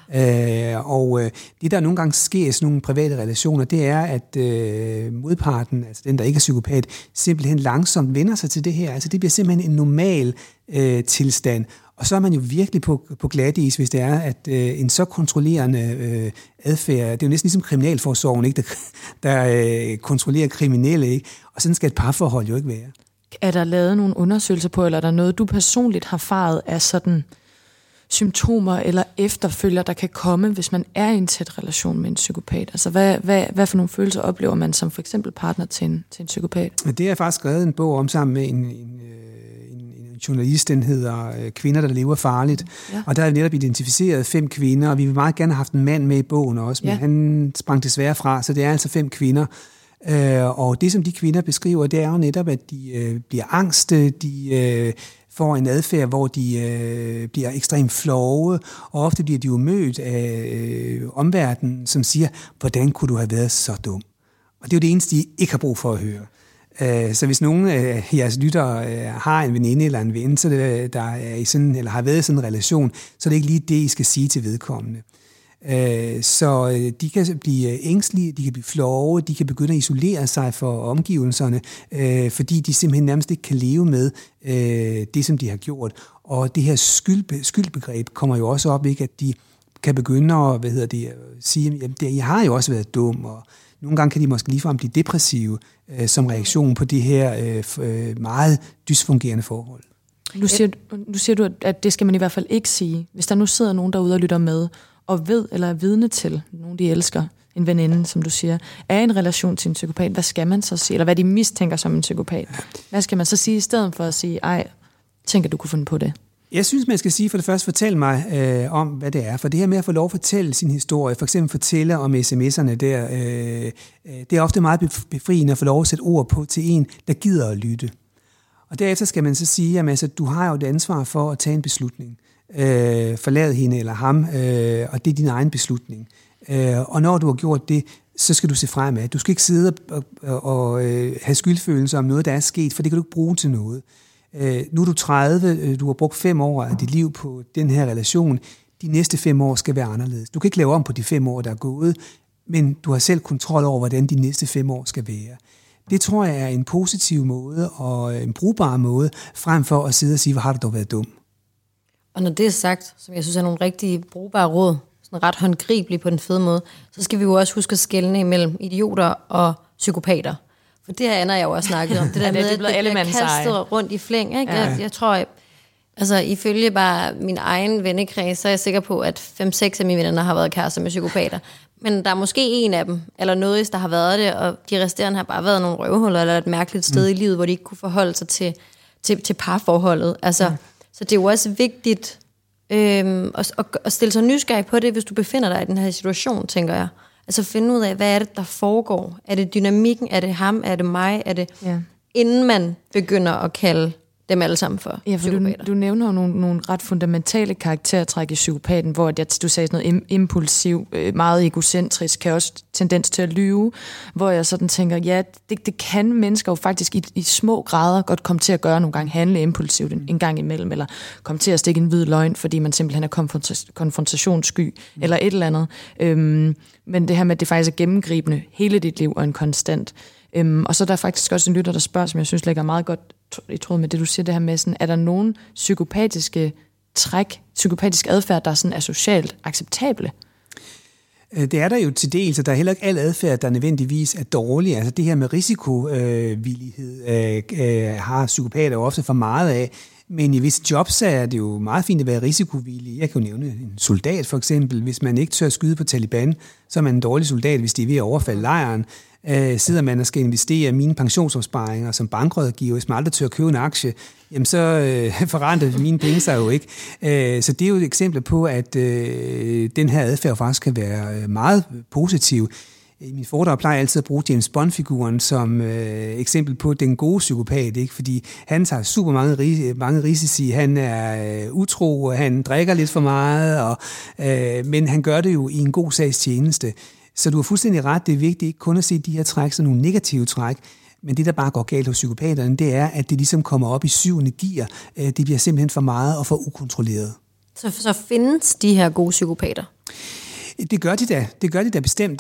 Øh, og øh, det, der nogle gange sker i sådan nogle private relationer, det er, at øh, modparten, altså den, der ikke er psykopat, simpelthen langsomt vender sig til det her. Altså det bliver simpelthen en normal øh, tilstand. Og så er man jo virkelig på, på glatis, hvis det er, at øh, en så kontrollerende øh, adfærd, det er jo næsten ligesom kriminalforsorgen, ikke, der, der øh, kontrollerer kriminelle, ikke? Og sådan skal et parforhold jo ikke være. Er der lavet nogle undersøgelser på, eller er der noget, du personligt har faret af sådan symptomer eller efterfølger, der kan komme, hvis man er i en tæt relation med en psykopat? Altså, hvad, hvad, hvad for nogle følelser oplever man som for eksempel partner til en, til en psykopat? Det har jeg faktisk skrevet en bog om sammen med en, en, en, en journalist, den hedder Kvinder, der lever farligt. Ja. Og der har vi netop identificeret fem kvinder, og vi vil meget gerne have haft en mand med i bogen også, men ja. han sprang desværre fra, så det er altså fem kvinder. Uh, og det, som de kvinder beskriver, det er jo netop, at de uh, bliver angste, de uh, får en adfærd, hvor de uh, bliver ekstremt flove, og ofte bliver de jo mødt af uh, omverdenen, som siger, hvordan kunne du have været så dum? Og det er jo det eneste, de ikke har brug for at høre. Uh, så hvis nogen af uh, jeres lyttere uh, har en veninde eller en ven, så det, der er i sådan, eller har været i sådan en relation, så er det ikke lige det, I skal sige til vedkommende. Så de kan blive ængstelige, de kan blive flove, de kan begynde at isolere sig for omgivelserne, fordi de simpelthen nærmest ikke kan leve med det, som de har gjort. Og det her skyld, skyldbegreb kommer jo også op, ikke, at de kan begynde at, hvad hedder det, sige, at jeg har jo også været dum, og nogle gange kan de måske ligefrem blive depressive som reaktion på det her meget dysfungerende forhold. Nu siger, nu siger du, at det skal man i hvert fald ikke sige. Hvis der nu sidder nogen derude og lytter med, og ved eller er vidne til, nogen de elsker, en veninde, som du siger, er en relation til en psykopat, hvad skal man så sige? Eller hvad de mistænker som en psykopat? Hvad skal man så sige i stedet for at sige, ej, tænker du kunne finde på det? Jeg synes, man skal sige for det første, fortæl mig øh, om, hvad det er. For det her med at få lov at fortælle sin historie, for eksempel fortælle om sms'erne der, øh, det er ofte meget befriende at få lov at sætte ord på til en, der gider at lytte. Og derefter skal man så sige, at altså, du har jo et ansvar for at tage en beslutning. Øh, forlad hende eller ham, øh, og det er din egen beslutning. Øh, og når du har gjort det, så skal du se fremad. Du skal ikke sidde og, og, og øh, have skyldfølelser om noget, der er sket, for det kan du ikke bruge til noget. Øh, nu er du tredive, du har brugt fem år af dit liv på den her relation. De næste fem år skal være anderledes. Du kan ikke lave om på de fem år, der er gået, men du har selv kontrol over, hvordan de næste fem år skal være. Det tror jeg er en positiv måde og en brugbar måde, frem for at sidde og sige, hvor har du dog været dum. Og når det er sagt, som jeg synes er nogle rigtig brugbare råd, sådan ret håndgribelige på den fede måde, så skal vi jo også huske at skelne imellem idioter og psykopater. For det her Anna jeg jo også snakket om. Det der ja, med, det at det bliver kastet rundt i flæng. Ikke? Ja. Jeg, jeg tror, jeg, altså ifølge bare min egen vennekreds, så er jeg sikker på, at fem seks af mine venner har været kærester med psykopater. Men der er måske en af dem, eller noget, der har været det, og de resterende har bare været nogle røvhuller, eller et mærkeligt sted mm. i livet, hvor de ikke kunne forholde sig til, til, til parforholdet. Altså, mm. Så det er jo også vigtigt øhm, at, at stille sig nysgerrig på det, hvis du befinder dig i den her situation, tænker jeg. Altså finde ud af, hvad er det, der foregår? Er det dynamikken? Er det ham? Er det mig? Er det... Ja. Inden man begynder at kalde dem alle sammen for ja, for psykopater. Du, du nævner jo nogle, nogle ret fundamentale karaktertræk i psykopaten, hvor jeg, du sagde sådan noget impulsiv, meget egocentrisk, kan også tendens til at lyve, hvor jeg sådan tænker, ja, det, det kan mennesker jo faktisk i, i små grader godt komme til at gøre nogle gange, handle impulsivt en, en gang imellem, eller komme til at stikke en hvid løgn, fordi man simpelthen er konfronta- konfrontationssky, mm. eller et eller andet. Øhm, men det her med, at det faktisk er gennemgribende hele dit liv og en konstant. Øhm, og så er der faktisk også en lytter, der spørger, som jeg synes lægger meget godt i tråd med det, du siger, det her med, sådan, er der nogen psykopatiske træk, psykopatisk adfærd, der sådan er socialt acceptable? Det er der jo til dels, og der er heller ikke al adfærd, der nødvendigvis er dårlig. Altså det her med risikovillighed øh, øh, har psykopater ofte for meget af, men i visse jobs er det jo meget fint at være risikovillig. Jeg kan jo nævne en soldat for eksempel. Hvis man ikke tør skyde på Taliban, så er man en dårlig soldat, hvis de er ved at overfalde lejren. Øh, sidder man og skal investere mine pensionsopsparinger som bankrådgiver, hvis man aldrig tør købe en aktie, jamen så øh, forrenter mine penge sig jo ikke. Øh, så det er jo et eksempel på, at øh, den her adfærd faktisk kan være meget positiv. I min foredrag plejer jeg altid at bruge James Bond-figuren som øh, eksempel på den gode psykopat, ikke? Fordi han tager super mange, ris- mange risici, han er øh, utro, han drikker lidt for meget, og, øh, men han gør det jo i en god sags tjeneste. Så du har fuldstændig ret, det er vigtigt ikke kun at se de her træk som nogle negative træk, men det, der bare går galt hos psykopaterne, det er, at det ligesom kommer op i syvende gear. Det bliver simpelthen for meget og for ukontrolleret. Så, så findes de her gode psykopater? Det gør de da, det gør de da bestemt,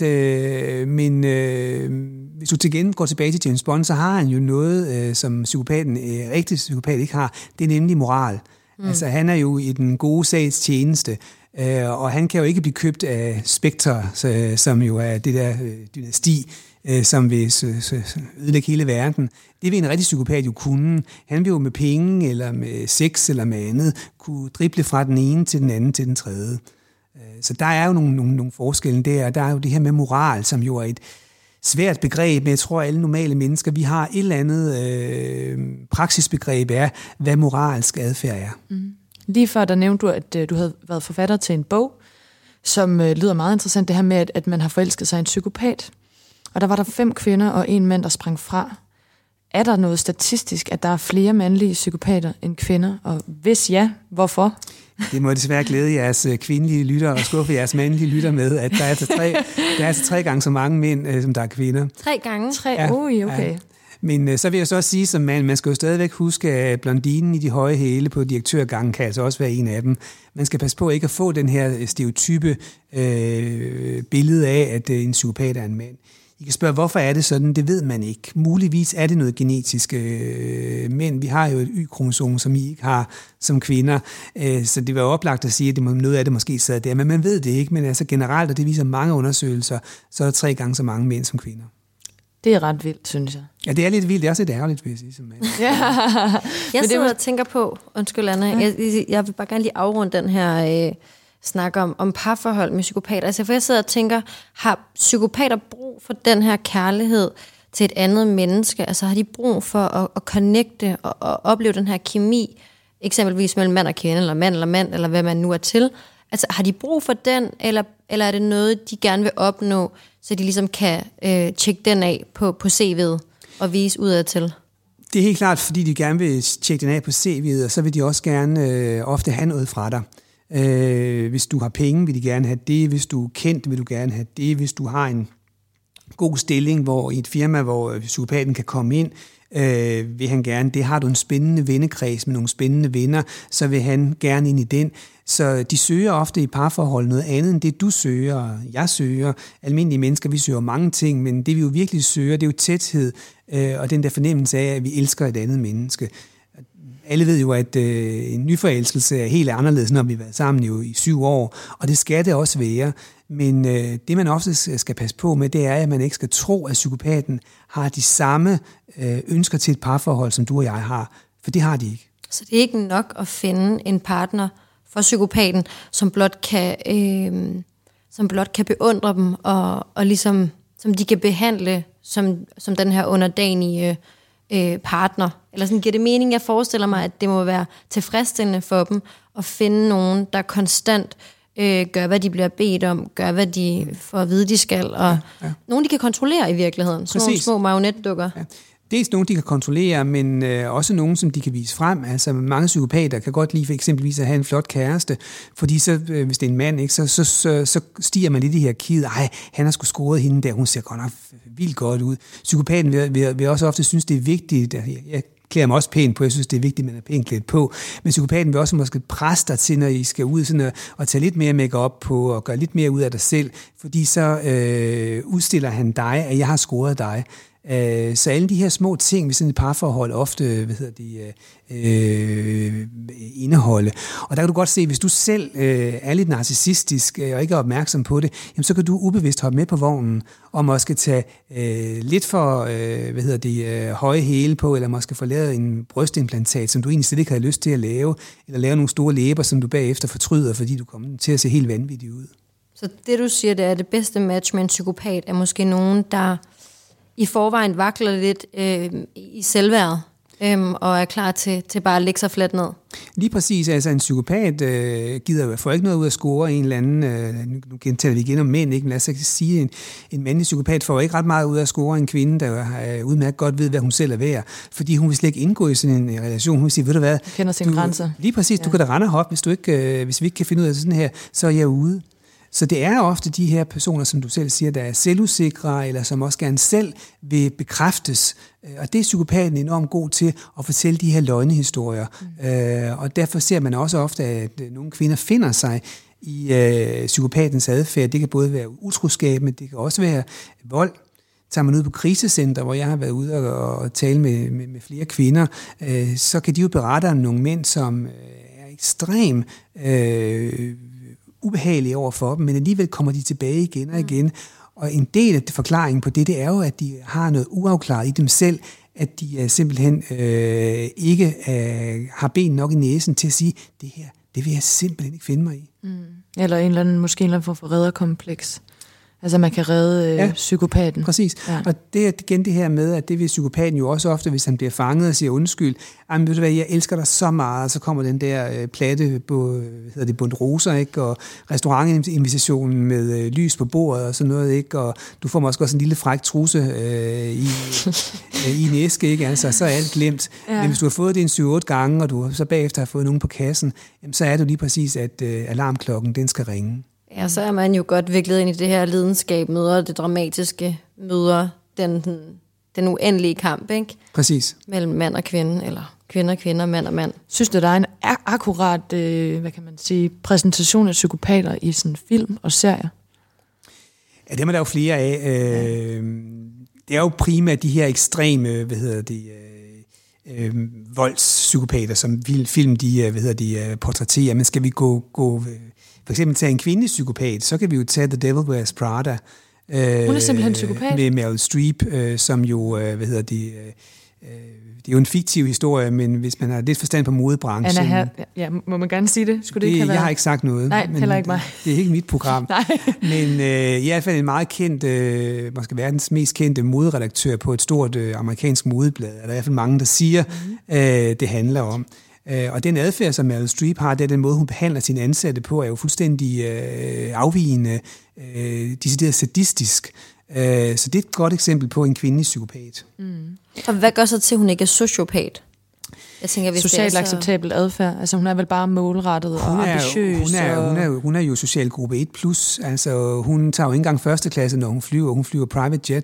men øh, hvis du til igen går tilbage til James Bond, så har han jo noget, øh, som psykopaten, øh, rigtig psykopat ikke har, det er nemlig moral. Mm. Altså han er jo i den gode sags tjeneste, øh, og han kan jo ikke blive købt af Spectre, så, som jo er det der øh, dynasti, øh, som vil så, så, ødelægge hele verden. Det vil en rigtig psykopat jo kunne. Han vil jo med penge, eller med sex, eller med andet, kunne drible fra den ene til den anden til den tredje. Så der er jo nogle, nogle, nogle forskelle der, og der er jo det her med moral, som jo er et svært begreb, men jeg tror, at alle normale mennesker, vi har et eller andet øh, praksisbegreb af, hvad moralsk adfærd er. Mm. Lige før, der nævnte du, at øh, du havde været forfatter til en bog, som øh, lyder meget interessant, det her med, at, at man har forelsket sig i en psykopat. Og der var der fem kvinder og en mand, der sprang fra. Er der noget statistisk, at der er flere mandlige psykopater end kvinder? Og hvis ja, hvorfor? Det må desværre glæde jeres kvindelige lytter og skuffe jeres mandlige lytter med, at der er altså tre, der er altså tre gange så mange mænd, som der er kvinder. Tre gange? Tre? Ja, ui, okay. Ja. Men så vil jeg så også sige som mand, man skal jo stadigvæk huske, at blondinen i de høje hæle på direktørgangen kan altså også være en af dem. Man skal passe på ikke at få den her stereotype øh, billede af, at en psykopat er en mand. I kan spørge, hvorfor er det sådan? Det ved man ikke. Muligvis er det noget genetisk, øh, men vi har jo et Y-kromosom, som I ikke har som kvinder, øh, så det var oplagt at sige, at det må, noget af det måske sad der, men man ved det ikke. Men altså generelt, og det viser mange undersøgelser, så er der tre gange så mange mænd som kvinder. Det er ret vildt, synes jeg. Ja, det er lidt vildt. Det er også lidt ærgerligt, vil jeg sige. Som ja. Jeg sidder var... og tænker på, undskyld Anna, ja. jeg, jeg vil bare gerne lige afrunde den her... Øh, snakker om, om parforhold med psykopater. Altså, for jeg sidder og tænker, har psykopater brug for den her kærlighed til et andet menneske? Altså, har de brug for at, at connecte og, og opleve den her kemi, eksempelvis mellem mand og kvinde, eller mand eller mand, eller hvad man nu er til? Altså, har de brug for den, eller, eller er det noget, de gerne vil opnå, så de ligesom kan øh, tjekke den af på, på C V'et og vise udadtil? Det er helt klart, fordi de gerne vil tjekke den af på C V'et, og så vil de også gerne øh, ofte have noget fra dig. Øh, hvis du har penge, vil de gerne have det. Hvis du er kendt, vil du gerne have det. Hvis du har en god stilling hvor i et firma, hvor psykopaten kan komme ind, øh, vil han gerne. Det har du en spændende vennekreds med nogle spændende venner, så vil han gerne ind i den. Så de søger ofte i parforhold noget andet end det, du søger, jeg søger. Almindelige mennesker, vi søger mange ting, men det vi jo virkelig søger, det er jo tæthed, øh, og den der fornemmelse af, at vi elsker et andet menneske. Alle ved jo, at øh, en nyforelskelse er helt anderledes, når vi har været sammen jo i syv år, og det skal det også være. Men øh, det, man ofte skal passe på med, det er, at man ikke skal tro, at psykopaten har de samme øh, ønsker til et parforhold, som du og jeg har. For det har de ikke. Så det er ikke nok at finde en partner for psykopaten, som blot kan, øh, som blot kan beundre dem, og, og ligesom, som de kan behandle som, som den her underdanige øh, partner. Eller sådan giver det mening, jeg forestiller mig, at det må være tilfredsstillende for dem at finde nogen, der konstant øh, gør, hvad de bliver bedt om, gør, hvad de får at vide, de skal, og ja, ja. Nogen, de kan kontrollere i virkeligheden. Sådan nogle små marionetdukker. Ja. Dels nogen, de kan kontrollere, men øh, også nogen, som de kan vise frem. Altså mange psykopater kan godt lide for eksempelvis at have en flot kæreste, fordi så, øh, hvis det er en mand, ikke, så, så, så, så stiger man lidt i hierarkiet. Ej, han har sgu scoret hende der, hun ser godt nok vildt godt ud. Psykopaten vil, vil, vil også ofte synes, det er vigtigt. Jeg, jeg klæder mig også pænt på, jeg synes, det er vigtigt, at man er pænt klædt på. Men psykopaten vil også måske presse dig til, når I skal ud sådan at, at tage lidt mere make-up på og gøre lidt mere ud af dig selv, fordi så øh, udstiller han dig, at jeg har scoret dig. Så alle de her små ting ved sådan et parforhold ofte, hvad hedder de, øh, indeholde. Og der kan du godt se, hvis du selv øh, er lidt narcissistisk øh, og ikke er opmærksom på det, jamen, så kan du ubevidst hoppe med på vognen og måske tage øh, lidt for øh, hvad hedder det, øh, høje hæle på, eller måske få lavet en brystimplantat, som du egentlig slet ikke havde lyst til at lave, eller lave nogle store læber, som du bagefter fortryder, fordi du kommer til at se helt vanvittig ud. Så det du siger, det er det bedste match med en psykopat, er måske nogen, der i forvejen vakler lidt øh, i selvværd, øh, og er klar til, til bare at lægge sig fladt ned. Lige præcis. Altså en psykopat øh, gider jo få ikke noget ud af at score en eller anden, øh, nu gentaler vi igen om mænd, ikke? Men lad os sige, en, en mandlig psykopat får ikke ret meget ud af at score en kvinde, der er udmærket godt ved, hvad hun selv er værd, fordi hun vil slet ikke indgå i sådan en relation. Hun vil sige, ved du hvad? Du kender sine grænser. Lige præcis, ja. Du kan da rende op, hvis, du ikke, øh, hvis vi ikke kan finde ud af sådan her, så er jeg ude. Så det er ofte de her personer, som du selv siger, der er selvusikre, eller som også gerne selv vil bekræftes. Og det er psykopaten enormt god til at fortælle de her løgnehistorier. Mm. Øh, og derfor ser man også ofte, at nogle kvinder finder sig i øh, psykopatens adfærd. Det kan både være utroskab, men det kan også være vold. Tager man ud på krisecenter, hvor jeg har været ude og, og tale med, med, med flere kvinder, øh, så kan de jo berette om nogle mænd, som øh, er ekstrem øh, ubehagelige over for dem, men alligevel kommer de tilbage igen og igen. Og en del af forklaringen på det, det er jo, at de har noget uafklaret i dem selv, at de uh, simpelthen øh, ikke uh, har ben nok i næsen til at sige, det her, det vil jeg simpelthen ikke finde mig i. Mm. Eller en eller anden, måske en eller anden form for redderkompleks. Altså man kan redde øh, ja, psykopaten. Præcis. Ja. Og det er igen det her med, at det vil psykopaten jo også ofte, hvis han bliver fanget og siger undskyld, jamen ved du hvad, jeg elsker dig så meget, og så kommer den der øh, platte på, hvad hedder det, bundt roser, ikke? Og restaurantinvitationen med øh, lys på bordet og sådan noget, ikke? Og du får måske også en lille fræk trusse øh, i, øh, i en æske, ikke? Altså, så er alt glemt. Ja. Men hvis du har fået det en syv otte gange, og du så bagefter har fået nogen på kassen, jamen, så er det lige præcis, at øh, alarmklokken, den skal ringe. Ja, så er man jo godt viklet ind i det her lidenskab, møder det dramatiske, møder den, den uendelige kamp, ikke? Præcis. Mellem mand og kvinde, eller kvinde og kvinde, mand og mand. Synes du, der er en ak- akkurat, øh, hvad kan man sige, præsentation af psykopater i sådan film og serier? Ja, dem er der jo flere af. Øh, det er jo primært de her ekstreme, hvad hedder det, øh, øh, voldspsykopater, som film, de, hvad hedder de, portrætterer. Men skal vi gå... gå for eksempel tage en kvindelig psykopat, så kan vi jo tage The Devil Wears Prada. Øh, Hun er simpelthen psykopat? Med Meryl Streep, øh, som jo, øh, hvad hedder det, øh, det er jo en fiktiv historie, men hvis man har lidt forstand på modebranchen... Anna her, ja, må man gerne sige det? Skulle det, det ikke have jeg har ikke sagt noget. Nej, men heller ikke mig. Det, det er ikke mit program. Nej. Men øh, i hvert fald en meget kendt, øh, måske verdens mest kendte moderedaktør på et stort øh, amerikansk modeblad. Der er i hvert fald mange, der siger, mm. øh, det handler om. Og den adfærd, som Meryl Streep har, det er den måde, hun behandler sine ansatte på, er jo fuldstændig øh, afvigende, øh, decideret sadistisk. Øh, så det er et godt eksempel på en kvindelig psykopat. Mm. Og hvad gør så til, at hun ikke er sociopat? Jeg tænker, hvis socialt det er så... acceptabel adfærd. Altså hun er vel bare målrettet og hun er, ambitiøs. Hun er, og... hun, er, hun er jo social gruppe et plus. Altså hun tager jo ikke engang første klasse, når hun flyver. Hun flyver private jet.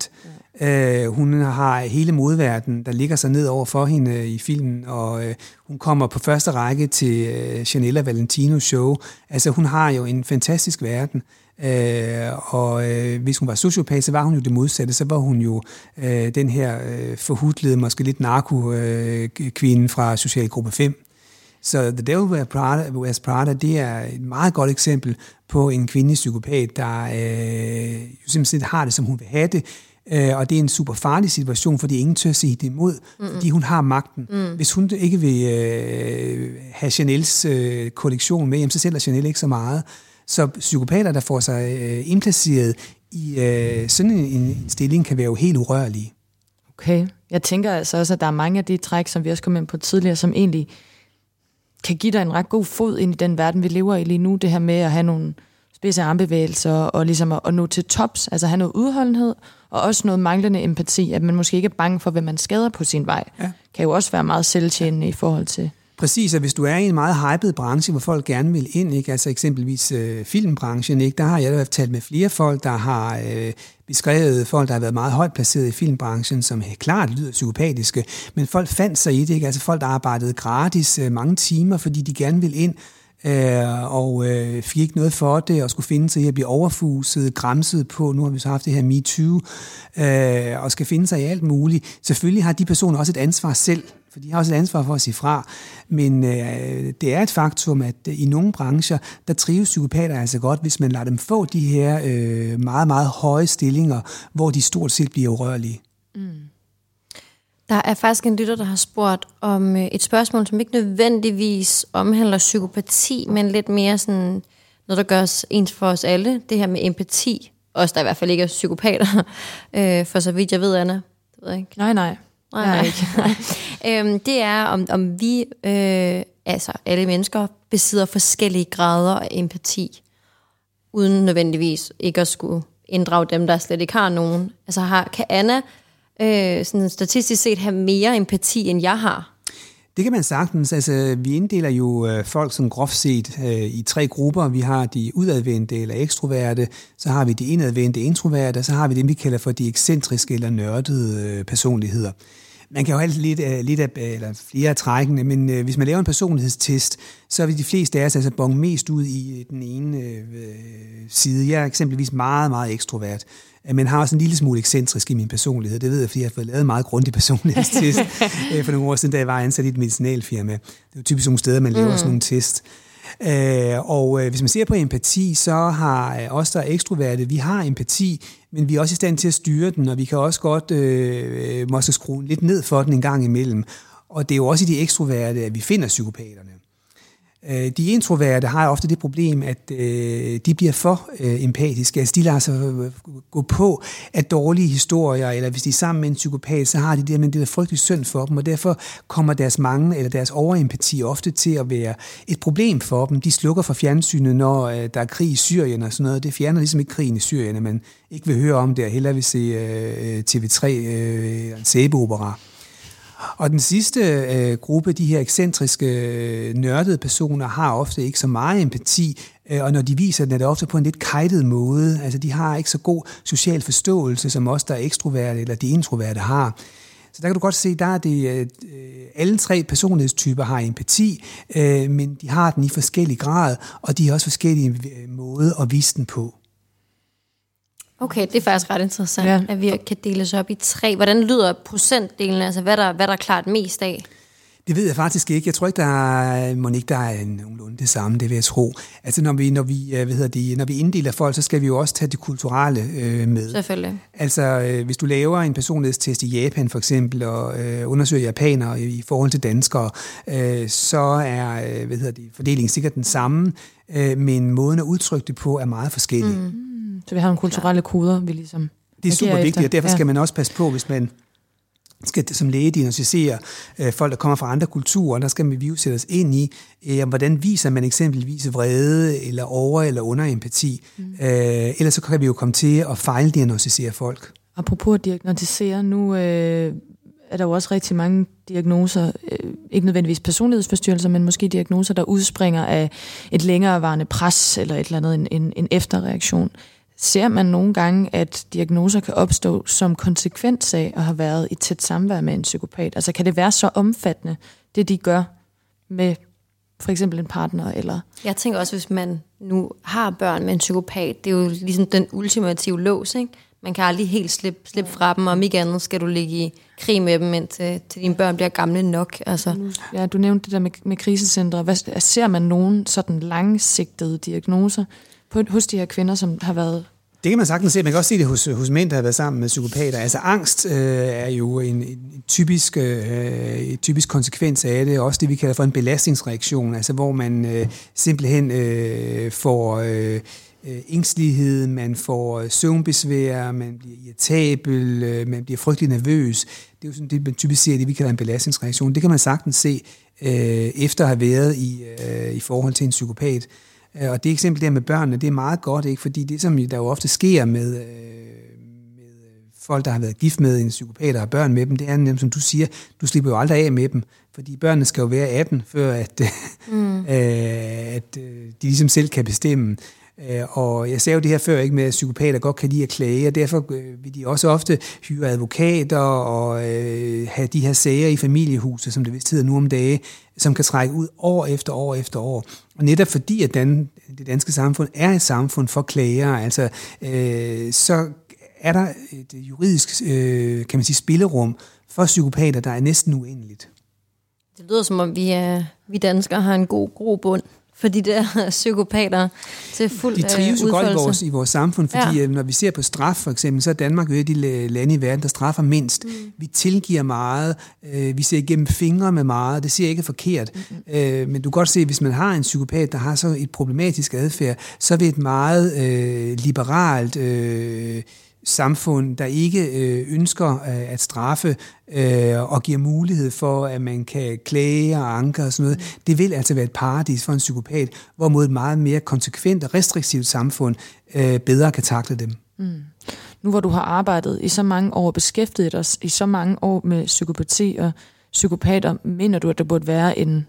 Øh, hun har hele modeverdenen, der ligger sig ned over for hende i filmen, og øh, hun kommer på første række til øh, Chanel og Valentinos show. Altså, hun har jo en fantastisk verden. Øh, og øh, hvis hun var sociopat, så var hun jo det modsatte. Så var hun jo øh, den her øh, forhudlede, måske lidt narko-kvinde øh, fra Socialgruppe fem. Så The Devil Wears Prada, Wears Prada, det er et meget godt eksempel på en kvindelig psykopat, der øh, simpelthen har det, som hun vil have det. Øh, og det er en super farlig situation, fordi ingen tør sige det imod, mm-hmm. fordi hun har magten. Mm. Hvis hun ikke vil øh, have Chanels øh, kollektion med, jamen, så sælger Chanel ikke så meget. Så psykopater, der får sig øh, indplaceret i øh, sådan en, en stilling, kan være jo helt urørlige. Okay. Jeg tænker altså også, at der er mange af de træk, som vi også kom ind på tidligere, som egentlig kan give dig en ret god fod ind i den verden, vi lever i lige nu. Det her med at have nogle spidse armbevægelser og ligesom at, at nå til tops, altså have noget udholdenhed og også noget manglende empati, at man måske ikke er bange for, hvad man skader på sin vej. Ja. Kan jo også være meget selvtjenende i forhold til... Præcis, og hvis du er i en meget hyped branche, hvor folk gerne vil ind, ikke? Altså eksempelvis øh, filmbranchen, ikke? Der har jeg da talt med flere folk, der har øh, beskrevet folk, der har været meget højt placeret i filmbranchen, som klart lyder psykopatiske, men folk fandt sig i det, ikke? Altså folk, der arbejdede gratis øh, mange timer, fordi de gerne vil ind, øh, og øh, fik ikke noget for det, og skulle finde sig i at blive overfuset, græmset på, nu har vi så haft det her MeToo, øh, og skal finde sig i alt muligt. Selvfølgelig har de personer også et ansvar selv, for de har også et ansvar for at sige fra. Men øh, det er et faktum, at øh, i nogle brancher, der trives psykopater altså godt, hvis man lader dem få de her øh, meget, meget høje stillinger, hvor de stort set bliver urørlige. Mm. Der er faktisk en lytter, der har spurgt om øh, et spørgsmål, som ikke nødvendigvis omhandler psykopati, men lidt mere sådan noget, der gør os ens for os alle. Det her med empati. Også der i hvert fald ikke er psykopater, øh, for så vidt jeg ved, Anna. Det ved jeg ikke. Nej, nej. Nej, nej. nej. øhm, det er, om, om vi, øh, altså alle mennesker, besidder forskellige grader af empati, uden nødvendigvis ikke at skulle inddrage dem, der slet ikke har nogen. Altså har, kan Anna øh, sådan statistisk set have mere empati, end jeg har? Det kan man sagtens. Altså, vi inddeler jo øh, folk sådan groft set øh, i tre grupper. Vi har de udadvendte eller ekstroverte, så har vi de indadvendte introverte, og så har vi dem, vi kalder for de ekscentriske eller nørdede øh, personligheder. Man kan jo have lidt, uh, lidt af, eller flere af trækkene, men uh, hvis man laver en personlighedstest, så vil de fleste af os altså bonge mest ud i den ene uh, side. Jeg er eksempelvis meget, meget ekstrovert, men har også en lille smule ekscentrisk i min personlighed. Det ved jeg, fordi jeg har fået lavet en meget grundig personlighedstest uh, for nogle år siden, da jeg var ansat i et medicinalfirma. Det er jo typisk nogle steder, man laver mm. sådan nogle test. Uh, og uh, hvis man ser på empati, så har uh, os, der er ekstroverte, vi har empati, men vi er også i stand til at styre den, og vi kan også godt uh, måske skrue lidt ned for den en gang imellem. Og det er jo også i de ekstroverte, at vi finder psykopaterne. De introverte har ofte det problem, at øh, de bliver for øh, empatiske. Altså de lader sig gå på af dårlige historier, eller hvis de er sammen med en psykopat, så har de det, men det er frygtelig synd for dem, og derfor kommer deres mange eller deres overempati ofte til at være et problem for dem. De slukker for fjernsynet, når øh, der er krig i Syrien og sådan noget. Det fjerner ligesom ikke krigen i Syrien, at man ikke vil høre om det, og hellere vil se øh, T V tre, øh, en sæbeopera. Og den sidste øh, gruppe, de her ekscentriske, øh, nørdede personer, har ofte ikke så meget empati, øh, og når de viser den, er det ofte på en lidt kejtet måde. Altså, de har ikke så god social forståelse, som os, der er ekstroverte eller de introverte har. Så der kan du godt se, der er det, øh, alle tre personlighedstyper har empati, øh, men de har den i forskellig grad, og de har også forskellige måder at vise den på. Okay, det er faktisk ret interessant, ja. At vi kan deles op i tre. Hvordan lyder procentdelen, altså hvad der, hvad der er klart mest af? Det ved jeg faktisk ikke. Jeg tror ikke, der er, må ikke, der er nogenlunde det samme, det vil jeg tro. Altså når vi, når vi, hvad hedder det, når vi inddeler folk, så skal vi jo også tage det kulturelle øh, med. Selvfølgelig. Altså øh, hvis du laver en personlighedstest i Japan for eksempel, og øh, undersøger japanere i forhold til danskere, øh, så er øh, hvad hedder det, fordelingen sikkert den samme, øh, men måden at udtrykke det på er meget forskellig. Mm. Så vi har nogle kulturelle koder, vi ligesom... Det er super vigtigt, og derfor skal man også passe på, hvis man skal som læge diagnostisere øh, folk, der kommer fra andre kulturer, der skal vi jo sætte os ind i, øh, hvordan viser man eksempelvis vrede, eller over- eller underempati. Mm. Øh, ellers så kan vi jo komme til at fejldiagnostisere folk. Apropos at diagnostisere, nu øh, er der jo også rigtig mange diagnoser, øh, ikke nødvendigvis personlighedsforstyrrelser, men måske diagnoser, der udspringer af et længerevarende pres, eller et eller andet, en, en, en efterreaktion. Ser man nogle gange, at diagnoser kan opstå som konsekvens af at have været i tæt samvær med en psykopat? Altså kan det være så omfattende, det de gør med for eksempel en partner? Eller? Jeg tænker også, hvis man nu har børn med en psykopat, det er jo ligesom den ultimative lås, ikke? Man kan aldrig helt slippe, slippe fra dem, og om ikke andet skal du ligge i krig med dem, indtil til dine børn bliver gamle nok. Altså. Ja, du nævnte det der med, med krisecentre. Hvad, ser man nogen sådan langsigtede diagnoser på, hos de her kvinder, som har været... Det kan man sagtens se. Man kan også se det hos, hos mænd, der har været sammen med psykopater. Altså angst øh, er jo en, en typisk, øh, et typisk konsekvens af det. Også det, vi kalder for en belastningsreaktion. Altså hvor man øh, simpelthen øh, får øh, ængstelighed, man får søvnbesvær, man bliver irritabel, øh, man bliver frygtelig nervøs. Det er jo sådan det, man typisk ser, det vi kalder en belastningsreaktion. Det kan man sagtens se øh, efter at have været i, øh, i forhold til en psykopat. Og det eksempel der med børnene, det er meget godt, ikke? Fordi det, som der jo ofte sker med, med folk, der har været gift med en psykopat og har børn med dem, det er nemlig, som du siger, du slipper jo aldrig af med dem, fordi børnene skal jo være atten, før at, mm. øh, at de ligesom selv kan bestemme. Og jeg sagde jo det her før, ikke, med at psykopater godt kan lide at klage, og derfor vil de også ofte hyre advokater og øh, have de her sager i familiehuset, som det vist hedder nu om dage, som kan trække ud år efter år efter år. Og netop fordi, at dan, det danske samfund er et samfund for klager, altså, øh, så er der et juridisk øh, kan man sige, spillerum for psykopater, der er næsten uendeligt. Det lyder som om, vi, er, vi danskere har en god grobund for de der psykopater til fuld udfoldelse. De trives jo godt i vores, i vores samfund, fordi ja. Når vi ser på straf for eksempel, så er Danmark jo et af de lande i verden, der straffer mindst. Mm. Vi tilgiver meget, øh, vi ser igennem fingre med meget, det ser ikke forkert. Mm-hmm. Øh, men du kan godt se, at hvis man har en psykopat, der har så et problematisk adfærd, så vil et meget øh, liberalt øh, samfund, der ikke øh, ønsker øh, at straffe øh, og giver mulighed for, at man kan klage og anke og sådan noget, mm. det vil altså være et paradis for en psykopat, hvorimod et meget mere konsekvent og restriktivt samfund øh, bedre kan takle dem. Mm. Nu hvor du har arbejdet i så mange år og beskæftiget dig i så mange år med psykopati og psykopater, mener du, at der burde være en,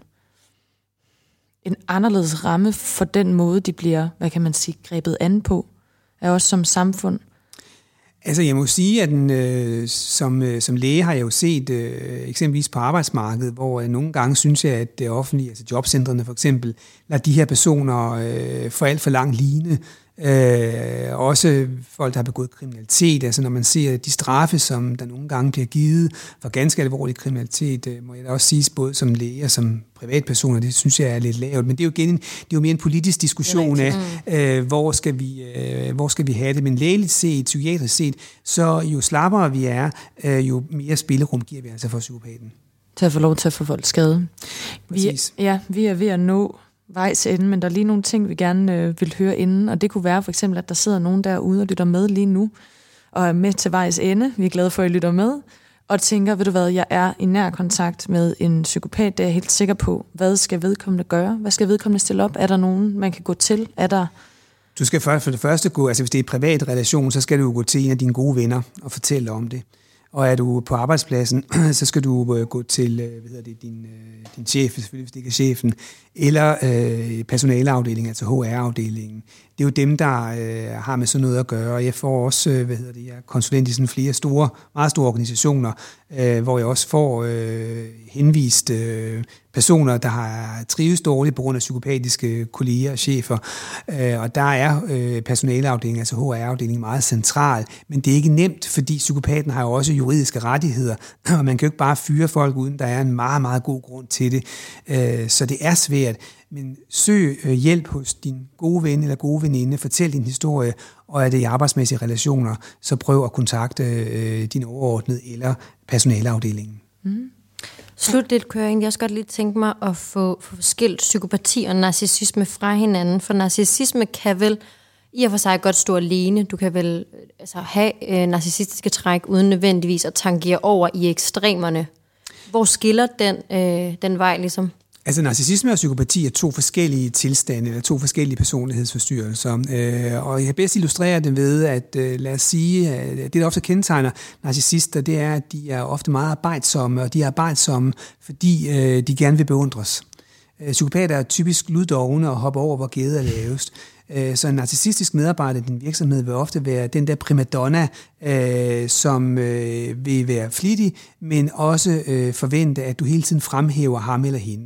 en anderledes ramme for den måde, de bliver, hvad kan man sige, grebet an på, af os som samfund? Altså jeg må sige, at den, øh, som, øh, som læge har jeg jo set øh, eksempelvis på arbejdsmarkedet, hvor øh, nogle gange synes jeg, at det offentlige, altså jobcentrene for eksempel, lader de her personer øh, for alt for lang line. Øh, også folk, der har begået kriminalitet, altså når man ser de straffe, som der nogle gange bliver givet for ganske alvorlig kriminalitet, øh, må jeg da også sige, både som læge og som privatpersoner, det synes jeg er lidt lavt, men det er jo, igen, det er jo mere en politisk diskussion af, øh, hvor, skal vi, øh, hvor skal vi have det, men lægeligt set, psykiatrisk set, så jo slappere vi er, øh, jo mere spillerum giver vi altså for psykopaten. Til at få lov til at få folk skade. Vi, ja, vi er ved at nå vejs ende, men der er lige nogle ting, vi gerne øh, vil høre inden, og det kunne være for eksempel, at der sidder nogen derude og lytter med lige nu, og er med til vejs ende. Vi er glade for, at I lytter med, og tænker, ved du hvad, jeg er i nær kontakt med en psykopat, det er jeg helt sikker på. Hvad skal vedkommende gøre? Hvad skal vedkommende stille op? Er der nogen, man kan gå til? Er der... Du skal for det første gå, altså hvis det er en privat relation, så skal du gå til en af dine gode venner og fortælle om det. Og er du på arbejdspladsen, så skal du gå til hvad hedder det, din, din chef, selvfølgelig hvis det ikke er chefen, eller øh, personaleafdelingen, altså H R-afdelingen. Det er jo dem, der øh, har med sådan noget at gøre. Jeg får også, øh, hvad hedder det, jeg er konsulent i sådan flere store, meget store organisationer, øh, hvor jeg også får øh, henvist øh, personer, der har trives dårligt på grund af psykopatiske kolleger og chefer. Øh, og der er øh, personaleafdelingen, altså H R-afdelingen, meget central. Men det er ikke nemt, fordi psykopaten har jo også juridiske rettigheder, og man kan jo ikke bare fyre folk, uden der er en meget, meget god grund til det. Øh, så det er svært. Men søg øh, hjælp hos din gode ven eller gode veninde, fortæl din historie, og er det i arbejdsmæssige relationer, så prøv at kontakte øh, din overordnede eller personaleafdelingen. Mm. Slut lidt, kunne jeg egentlig også godt lige tænke mig at få, få skilt psykopati og narcissisme fra hinanden, for narcissisme kan vel i og for sig godt stå alene. Du kan vel altså, have øh, narcissistiske træk uden nødvendigvis at tangere over i ekstremerne. Hvor skiller den, øh, den vej ligesom? Altså narcissisme og psykopati er to forskellige tilstande, eller to forskellige personlighedsforstyrrelser. Øh, og jeg kan bedst illustrere det ved, at øh, lad os sige, at det der ofte kendetegner narcissister, det er, at de er ofte meget arbejdsomme, og de er arbejdsomme, fordi øh, de gerne vil beundres. Psykopater er typisk luddovne og hopper over, hvor gædet er lavest. Øh, så en narcissistisk medarbejder i din virksomhed vil ofte være den der primadonna, øh, som øh, vil være flittig, men også øh, forvente, at du hele tiden fremhæver ham eller hende.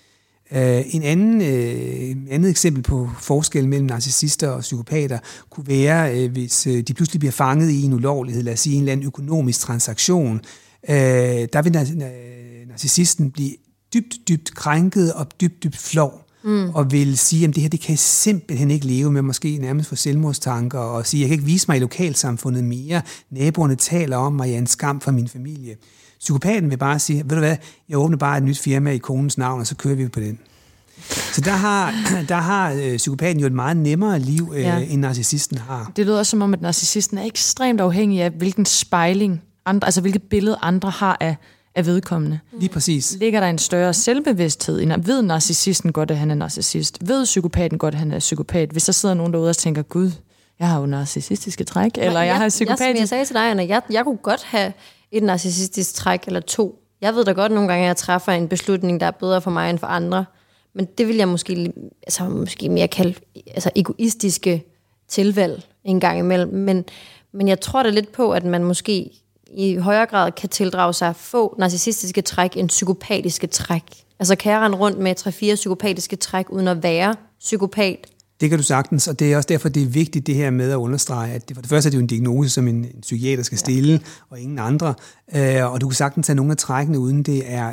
Uh, en anden, uh, andet eksempel på forskel mellem narcissister og psykopater kunne være, uh, hvis uh, de pludselig bliver fanget i en ulovlighed, lad os sige en eller anden økonomisk transaktion. Uh, der vil nar- narcissisten blive dybt, dybt krænket og dybt, dybt flov, mm. og vil sige, at det her det kan jeg simpelthen ikke leve med, måske nærmest for selvmordstanker, og sige, jeg kan ikke vise mig i lokalsamfundet mere, naboerne taler om mig, jeg er en skam for min familie. Psykopaten vil bare sige, ved du hvad, jeg åbner bare et nyt firma i konens navn, og så kører vi på den. Så der har, der har øh, psykopaten jo et meget nemmere liv, øh, ja. end narcissisten har. Det lyder også som om, at narcissisten er ekstremt afhængig af, hvilken spejling, andre, altså hvilket billede andre har af, af vedkommende. Lige præcis. Ligger der en større selvbevidsthed? Ved narcissisten godt, at han er narcissist? Ved psykopaten godt, at han er psykopat? Hvis der sidder nogen derude og tænker, gud, jeg har jo narcissistiske træk, eller jeg, jeg har psykopatisk... Jeg, jeg sagde til dig, Anna, jeg, jeg kunne godt have et narcissistisk træk eller to. Jeg ved da godt nogle gange, at jeg træffer en beslutning, der er bedre for mig end for andre. Men det vil jeg måske, altså måske mere kalde altså egoistiske tilvalg en gang imellem. Men, men jeg tror da lidt på, at man måske i højere grad kan tildrage sig få narcissistiske træk end psykopatiske træk. Altså kan jeg rende rundt med tre-fire psykopatiske træk uden at være psykopat? Det kan du sagtens, og det er også derfor, det er vigtigt det her med at understrege, at det, for det første er det jo en diagnose, som en, en psykiater skal stille, ja. og ingen andre. Øh, og du kan sagtens tage nogle af trækkene, uden det er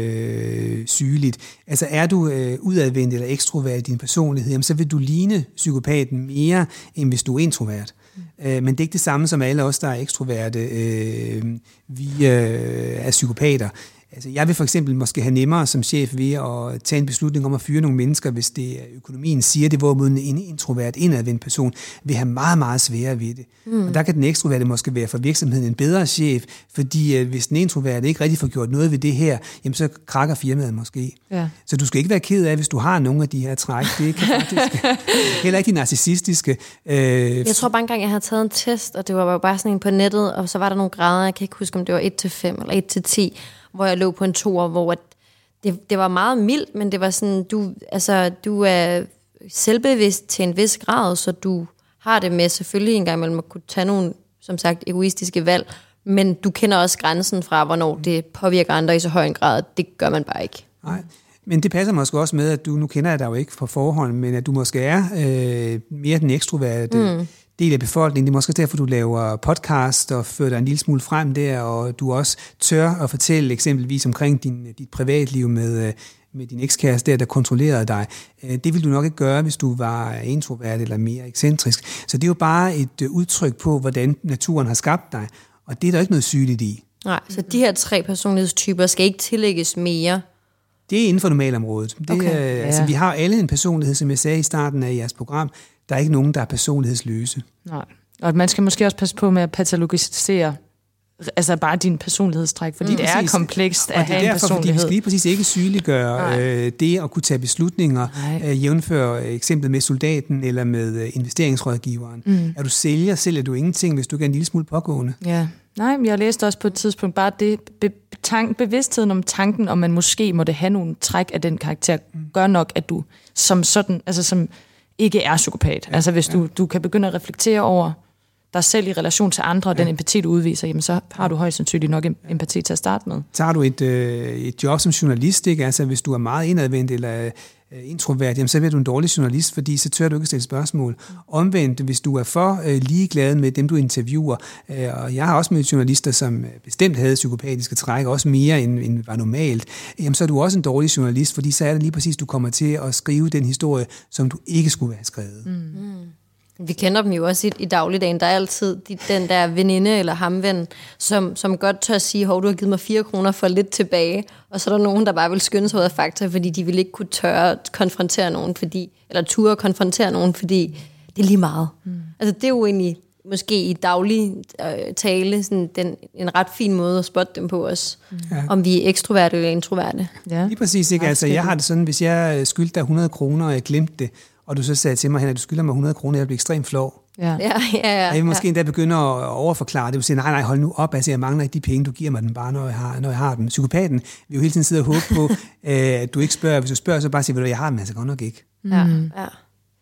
øh, sygeligt. Altså er du øh, udadvendt eller ekstrovert i din personlighed, jamen, så vil du ligne psykopaten mere, end hvis du er introvert. Mm. Øh, men det er ikke det samme som alle os, der er ekstroverte. Øh, vi øh, er psykopater. Altså, jeg vil for eksempel måske have nemmere som chef ved at tage en beslutning om at fyre nogle mennesker, hvis det økonomien siger det, hvorimod en introvert, indadvendt person vil have meget, meget sværere ved det. Mm. Og der kan den ekstroverte måske være for virksomheden en bedre chef, fordi uh, hvis den introverte ikke rigtig får gjort noget ved det her, jamen så krakker firmaet måske. Ja. Så du skal ikke være ked af, hvis du har nogle af de her træk. Det kan faktisk heller ikke de narcissistiske. Uh, jeg tror bare engang, jeg havde taget en test, og det var bare sådan en på nettet, og så var der nogle grader, jeg kan ikke huske, om det var et til fem eller et til ti, hvor jeg lå på en toer, hvor det, det var meget mildt, men det var sådan, du, altså, du er selvbevidst til en vis grad, så du har det med selvfølgelig en gang imellem at kunne tage nogle, som sagt, egoistiske valg, men du kender også grænsen fra, hvornår det påvirker andre i så høj en grad. Det gør man bare ikke. Nej, men det passer måske også med, at du, nu kender jeg dig jo ikke på forhånd, men at du måske er øh, mere den ekstroverte mm. del af befolkningen. Det er måske derfor, du laver podcast og fører dig en lille smule frem der, og du også tør at fortælle eksempelvis omkring din, dit privatliv med, med din ekskæreste der, der kontrollerede dig. Det ville du nok ikke gøre, hvis du var introvert eller mere ekscentrisk. Så det er jo bare et udtryk på, hvordan naturen har skabt dig, og det er der ikke noget sygeligt i. Nej, så de her tre personlighedstyper skal ikke tillægges mere? Det er inden for normalområdet. Det, okay. er, altså, ja. Vi har alle en personlighed, som jeg sagde i starten af jeres program. Der er ikke nogen, der er personlighedsløse. Nej. Og man skal måske også passe på med at patologisere altså bare din personlighedstræk, fordi mm, det er komplekst at have en derfor, personlighed. Fordi vi skal lige præcis ikke sygeliggøre øh, det at kunne tage beslutninger, øh, jævnfør eksemplet med soldaten eller med øh, investeringsrådgiveren. Mm. Er du sælger, sælger du ingenting, hvis du ikke er en lille smule pågående. Ja. Nej, jeg læste også på et tidspunkt bare det, be, tank, bevidstheden om tanken, om man måske måtte have nogle træk af den karakter, mm. gør nok, at du som sådan, altså som ikke er psykopat. Ja, altså hvis ja. du, du kan begynde at reflektere over dig selv i relation til andre, og ja. den empati, du udviser, jamen så har du højst sandsynligt nok empati til at starte med. Tager du et, øh, et job som journalist, ikke? Altså hvis du er meget indadvendt eller øh, introvert, jamen så bliver du en dårlig journalist, fordi så tør du ikke stille spørgsmål. Omvendt, hvis du er for øh, ligeglad med dem, du interviewer, øh, og jeg har også mødt journalister, som bestemt havde psykopatiske træk, også mere end, end var normalt, jamen så er du også en dårlig journalist, fordi så er det lige præcis, du kommer til at skrive den historie, som du ikke skulle have skrevet. Mm. Mm. Vi kender dem jo også i, i dagligdagen. Der er altid de, den der veninde eller hamven, som, som godt tør sige, hov, du har givet mig fire kroner for lidt tilbage. Og så er der nogen, der bare vil skynde sig ud af fakta, fordi de vil ikke kunne tørre konfrontere nogen, fordi, eller ture konfrontere nogen, fordi det er lige meget. Mm. Altså det er jo egentlig måske i daglig øh, tale sådan, den, en ret fin måde at spotte dem på os. Mm. Ja. Om vi er ekstroverte eller introverte. Ja. Lige præcis, ikke? Altså, jeg har det sådan, hvis jeg skyldte dig hundrede kroner, og jeg glemte det, og du så sagde til mig, at du skylder mig hundrede kroner, jeg bliver ekstremt flov. Ja, ja, ja. ja og jeg vil måske ja. endda begynde at overforklare det. Du siger, nej, nej, hold nu op, altså jeg mangler ikke de penge, du giver mig den bare, når jeg har, når jeg har dem. Psykopaten vil jo hele tiden sidde og håbe på, at du ikke spørger. Hvis du spørger, så bare siger du, jeg har dem altså godt nok ikke. Ja, ja.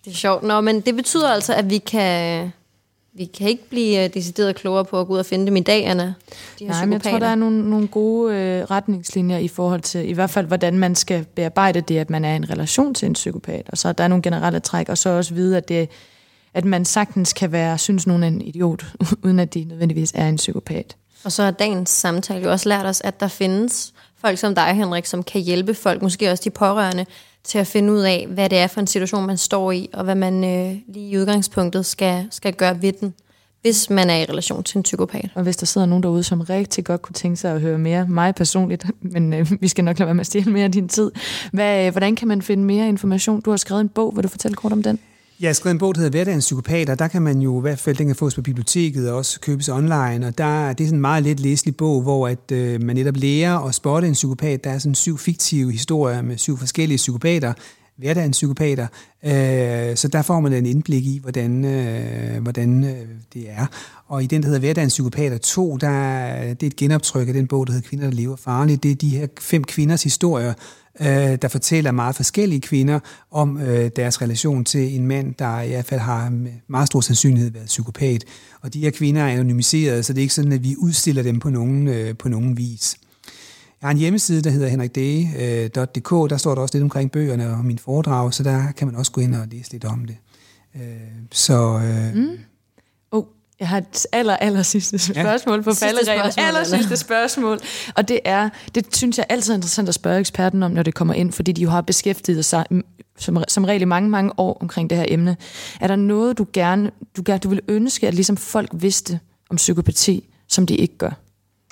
Det er sjovt. Nå, men det betyder altså, at vi kan... Vi kan ikke blive decideret klogere på at gå ud og finde dem i dag, Anna. De Nej, men jeg tror, der er nogle, nogle gode øh, retningslinjer i forhold til, i hvert fald, hvordan man skal bearbejde det, at man er i en relation til en psykopat. Og så der er nogle generelle træk, og så også vide, at, det, at man sagtens kan være, synes nogen er en idiot, uden at de nødvendigvis er en psykopat. Og så har dagens samtale jo også lært os, at der findes folk som dig, Henrik, som kan hjælpe folk, måske også de pårørende, til at finde ud af, hvad det er for en situation, man står i, og hvad man øh, lige i udgangspunktet skal, skal gøre ved den, hvis man er i relation til en psykopat. Og hvis der sidder nogen derude, som rigtig godt kunne tænke sig at høre mere, mig personligt, men øh, vi skal nok lade være med at stjæle mere af din tid. Hvad, hvordan kan man finde mere information? Du har skrevet en bog, vil du fortælle kort om den? Jeg har skrevet en bog, der hedder Hverdagens Psykopater. Der kan man jo i hvert fald, den kan fås på biblioteket og også købes online. Og der, det er sådan en meget let læselig bog, hvor at, øh, man netop lærer at spotte en psykopat. Der er sådan syv fiktive historier med syv forskellige psykopater. Hverdagens psykopater. Øh, så der får man en indblik i, hvordan, øh, hvordan øh, det er. Og i den, der hedder Hverdagens Psykopater to, der, det er et genoptryk af den bog, der hedder Kvinder, der lever farligt. Det er de her fem kvinders historier, øh, der fortæller meget forskellige kvinder om øh, deres relation til en mand, der i hvert fald har med meget stor sandsynlighed været psykopat. Og de her kvinder er anonymiseret, så det er ikke sådan, at vi udstiller dem på nogen, øh, på nogen vis. Jeg har en hjemmeside, der hedder henrik dage punktum d k. Der står der også lidt omkring bøgerne og mine foredrag, så der kan man også gå ind og læse lidt om det. Så... Øh, mm. oh, jeg har et aller, aller sidste spørgsmål ja. på falderæbet. Aller sidste spørgsmål. Og det er, det synes jeg altid er interessant at spørge eksperten om, når det kommer ind, fordi de jo har beskæftiget sig som, som regel i mange, mange år omkring det her emne. Er der noget, du gerne, du gerne du vil ønske, at ligesom folk vidste om psykopati, som de ikke gør?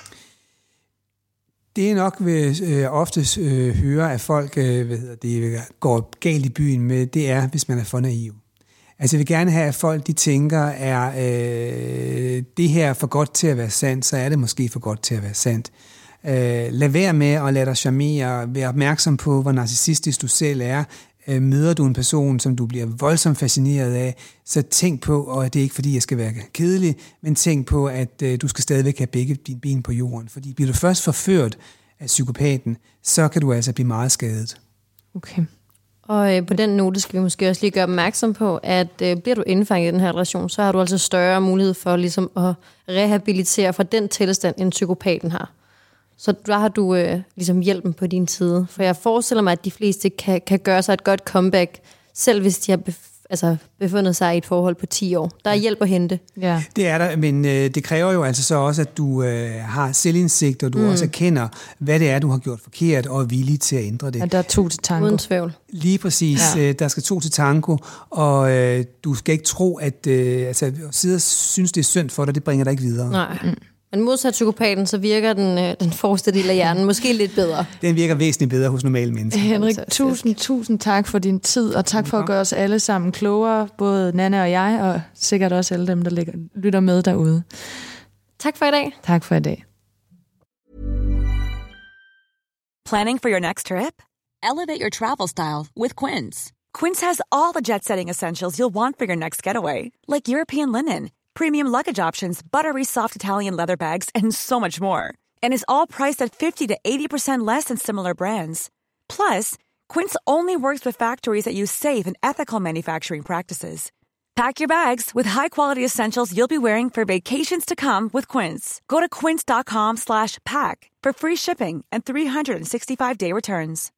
Det er nok vil øh, oftest øh, høre, at folk øh, hvad hedder det, går galt i byen med, det er, hvis man er for naiv. Altså jeg vil gerne have, at folk de tænker, er øh, det her for godt til at være sandt, så er det måske for godt til at være sandt. Øh, lad være med at lade dig charmere, vær opmærksom på, hvor narcissistisk du selv er. Øh, møder du en person, som du bliver voldsomt fascineret af, så tænk på, og det er ikke fordi, jeg skal være kedelig, men tænk på, at øh, du skal stadigvæk have begge dine ben på jorden. Fordi bliver du først forført af psykopaten, så kan du altså blive meget skadet. Okay. Og øh, på den note skal vi måske også lige gøre opmærksom på, at øh, bliver du indfanget i den her relation, så har du altså større mulighed for ligesom at rehabilitere fra den tilstand, end psykopaten har. Så der har du øh, ligesom hjælpen på din side. For jeg forestiller mig, at de fleste kan, kan gøre sig et godt comeback, selv hvis de har bef- altså befundet sig i et forhold på ti år. Der er hjælp at hente. Ja. Det er der, men øh, det kræver jo altså så også, at du øh, har selvindsigt, og du mm. også erkender, hvad det er, du har gjort forkert, og er villig til at ændre det. Ja, der er to til tango. Uden tvivl. Lige præcis. Ja. Øh, der skal to til tango, og øh, du skal ikke tro, at øh, altså, at sidde og synes, det er synd for dig, det bringer dig ikke videre. Nej. Mm. Men modsat psykopaten, så virker den, øh, den forreste del af hjernen måske lidt bedre. Den virker væsentligt bedre hos normale mennesker. Henrik, tusind, tusind tak for din tid, og tak for at gøre os alle sammen klogere, både Nanna og jeg, og sikkert også alle dem, der ligger, lytter med derude. Tak for i dag. Tak for i dag. Planning for your next trip? Elevate your travel style with Quince. Quince has all the jet-setting essentials you'll want for your next getaway, like European linen, premium luggage options, buttery soft Italian leather bags, and so much more. And is all priced at fifty to eighty percent less than similar brands. Plus, Quince only works with factories that use safe and ethical manufacturing practices. Pack your bags with high-quality essentials you'll be wearing for vacations to come with Quince. Go to quince dot com slash pack for free shipping and three sixty-five day returns.